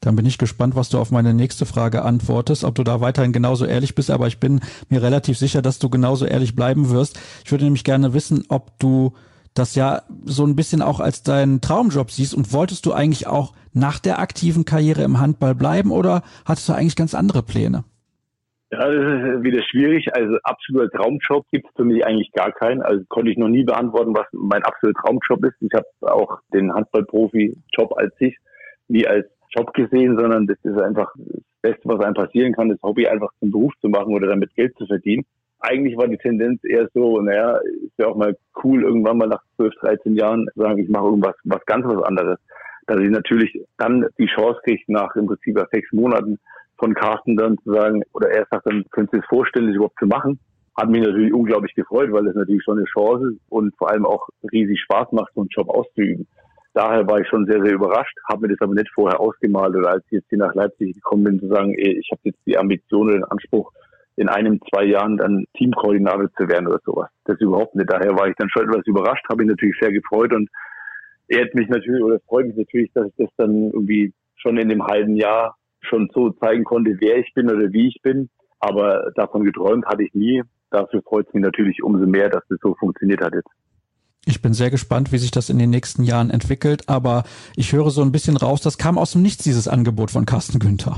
Dann bin ich gespannt, was du auf meine nächste Frage antwortest, ob du da weiterhin genauso ehrlich bist, aber ich bin mir relativ sicher, dass du genauso ehrlich bleiben wirst. Ich würde nämlich gerne wissen, ob du das ja so ein bisschen auch als deinen Traumjob siehst und wolltest du eigentlich auch nach der aktiven Karriere im Handball bleiben oder hattest du eigentlich ganz andere Pläne? Ja, das ist wieder schwierig. Also absoluter Traumjob gibt es für mich eigentlich gar keinen. Also konnte ich noch nie beantworten, was mein absoluter Traumjob ist. Ich habe auch den Handballprofi-Job als sich nie als Job gesehen, sondern das ist einfach das Beste, was einem passieren kann, das Hobby einfach zum Beruf zu machen oder damit Geld zu verdienen. Eigentlich war die Tendenz eher so, naja, ist ja auch mal cool, irgendwann mal nach zwölf, dreizehn Jahren zu sagen, ich mache irgendwas was ganz was anderes. Dass ich natürlich dann die Chance kriege, nach im Prinzip sechs Monaten von Carsten dann zu sagen, oder er sagt dann, könntest du es vorstellen, das überhaupt zu machen? Hat mich natürlich unglaublich gefreut, weil das natürlich schon eine Chance ist und vor allem auch riesig Spaß macht, so einen Job auszuüben. Daher war ich schon sehr, sehr überrascht, habe mir das aber nicht vorher ausgemalt oder als ich jetzt hier nach Leipzig gekommen bin, zu sagen, ey, ich habe jetzt die Ambition oder den Anspruch, in einem, zwei Jahren dann Teamkoordinator zu werden oder sowas. Das überhaupt nicht. Daher war ich dann schon etwas überrascht, habe mich natürlich sehr gefreut und ehrt mich natürlich oder freut mich natürlich, dass ich das dann irgendwie schon in dem halben Jahr schon so zeigen konnte, wer ich bin oder wie ich bin. Aber davon geträumt hatte ich nie. Dafür freut es mich natürlich umso mehr, dass das so funktioniert hat jetzt. Ich bin sehr gespannt, wie sich das in den nächsten Jahren entwickelt, aber ich höre so ein bisschen raus, das kam aus dem Nichts, dieses Angebot von Carsten Günther.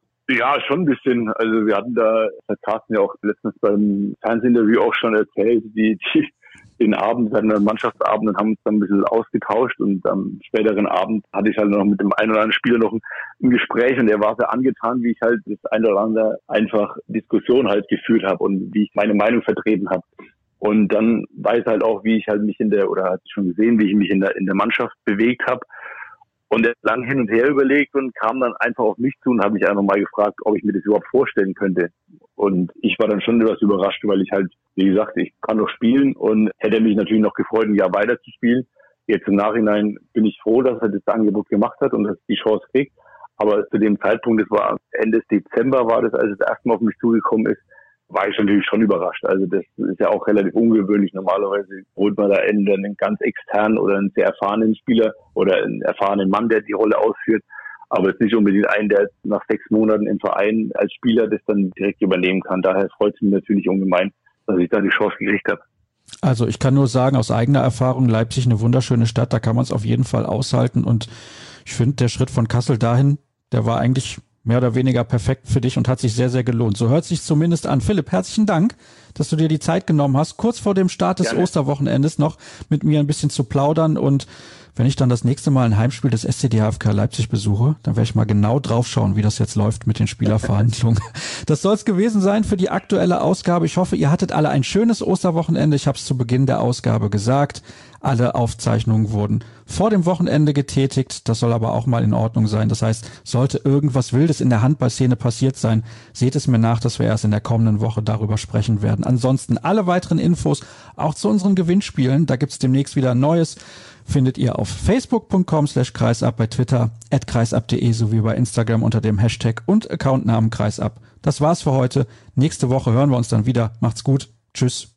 Ja, schon ein bisschen. Also wir hatten da, das hat Carsten ja auch letztens beim Fernsehinterview auch schon erzählt, die, die den Abend, wir hatten einen Mannschaftsabend und haben uns dann ein bisschen ausgetauscht und am späteren Abend hatte ich halt noch mit dem einen oder anderen Spieler noch ein, ein Gespräch und er war sehr angetan, wie ich halt das eine oder andere einfach Diskussion halt geführt habe und wie ich meine Meinung vertreten habe. Und dann weiß halt auch, wie ich halt mich in der, oder hat schon gesehen, wie ich mich in der, in der Mannschaft bewegt habe. Und er hat lang hin und her überlegt und kam dann einfach auf mich zu und hat mich einfach mal gefragt, ob ich mir das überhaupt vorstellen könnte. Und ich war dann schon etwas überrascht, weil ich halt, wie gesagt, ich kann noch spielen und hätte mich natürlich noch gefreut, ein Jahr weiter zu spielen. Jetzt im Nachhinein bin ich froh, dass er das Angebot gemacht hat und dass ich die Chance kriege. Aber zu dem Zeitpunkt, das war Ende Dezember, war das, als es das erste Mal auf mich zugekommen ist, war ich natürlich schon überrascht. Also das ist ja auch relativ ungewöhnlich. Normalerweise holt man da entweder einen ganz externen oder einen sehr erfahrenen Spieler oder einen erfahrenen Mann, der die Rolle ausführt. Aber es ist nicht unbedingt einen, der nach sechs Monaten im Verein als Spieler das dann direkt übernehmen kann. Daher freut es mich natürlich ungemein, dass ich da die Chance gekriegt habe. Also ich kann nur sagen, aus eigener Erfahrung, Leipzig eine wunderschöne Stadt, da kann man es auf jeden Fall aushalten. Und ich finde, der Schritt von Kassel dahin, der war eigentlich mehr oder weniger perfekt für dich und hat sich sehr, sehr gelohnt. So hört sich zumindest an. Philipp, herzlichen Dank, dass du dir die Zeit genommen hast, kurz vor dem Start des Gerne. Osterwochenendes noch mit mir ein bisschen zu plaudern. Und wenn ich dann das nächste Mal ein Heimspiel des S C D H F K Leipzig besuche, dann werde ich mal genau drauf schauen, wie das jetzt läuft mit den Spielerverhandlungen. Das soll es gewesen sein für die aktuelle Ausgabe. Ich hoffe, ihr hattet alle ein schönes Osterwochenende. Ich habe es zu Beginn der Ausgabe gesagt. Alle Aufzeichnungen wurden vor dem Wochenende getätigt. Das soll aber auch mal in Ordnung sein. Das heißt, sollte irgendwas Wildes in der Handballszene passiert sein, seht es mir nach, dass wir erst in der kommenden Woche darüber sprechen werden. Ansonsten alle weiteren Infos auch zu unseren Gewinnspielen. Da gibt's demnächst wieder Neues. Findet ihr auf facebook punkt com slash kreisab, bei Twitter at kreisab punkt de sowie bei Instagram unter dem Hashtag und Accountnamen kreisab. Das war's für heute. Nächste Woche hören wir uns dann wieder. Macht's gut. Tschüss.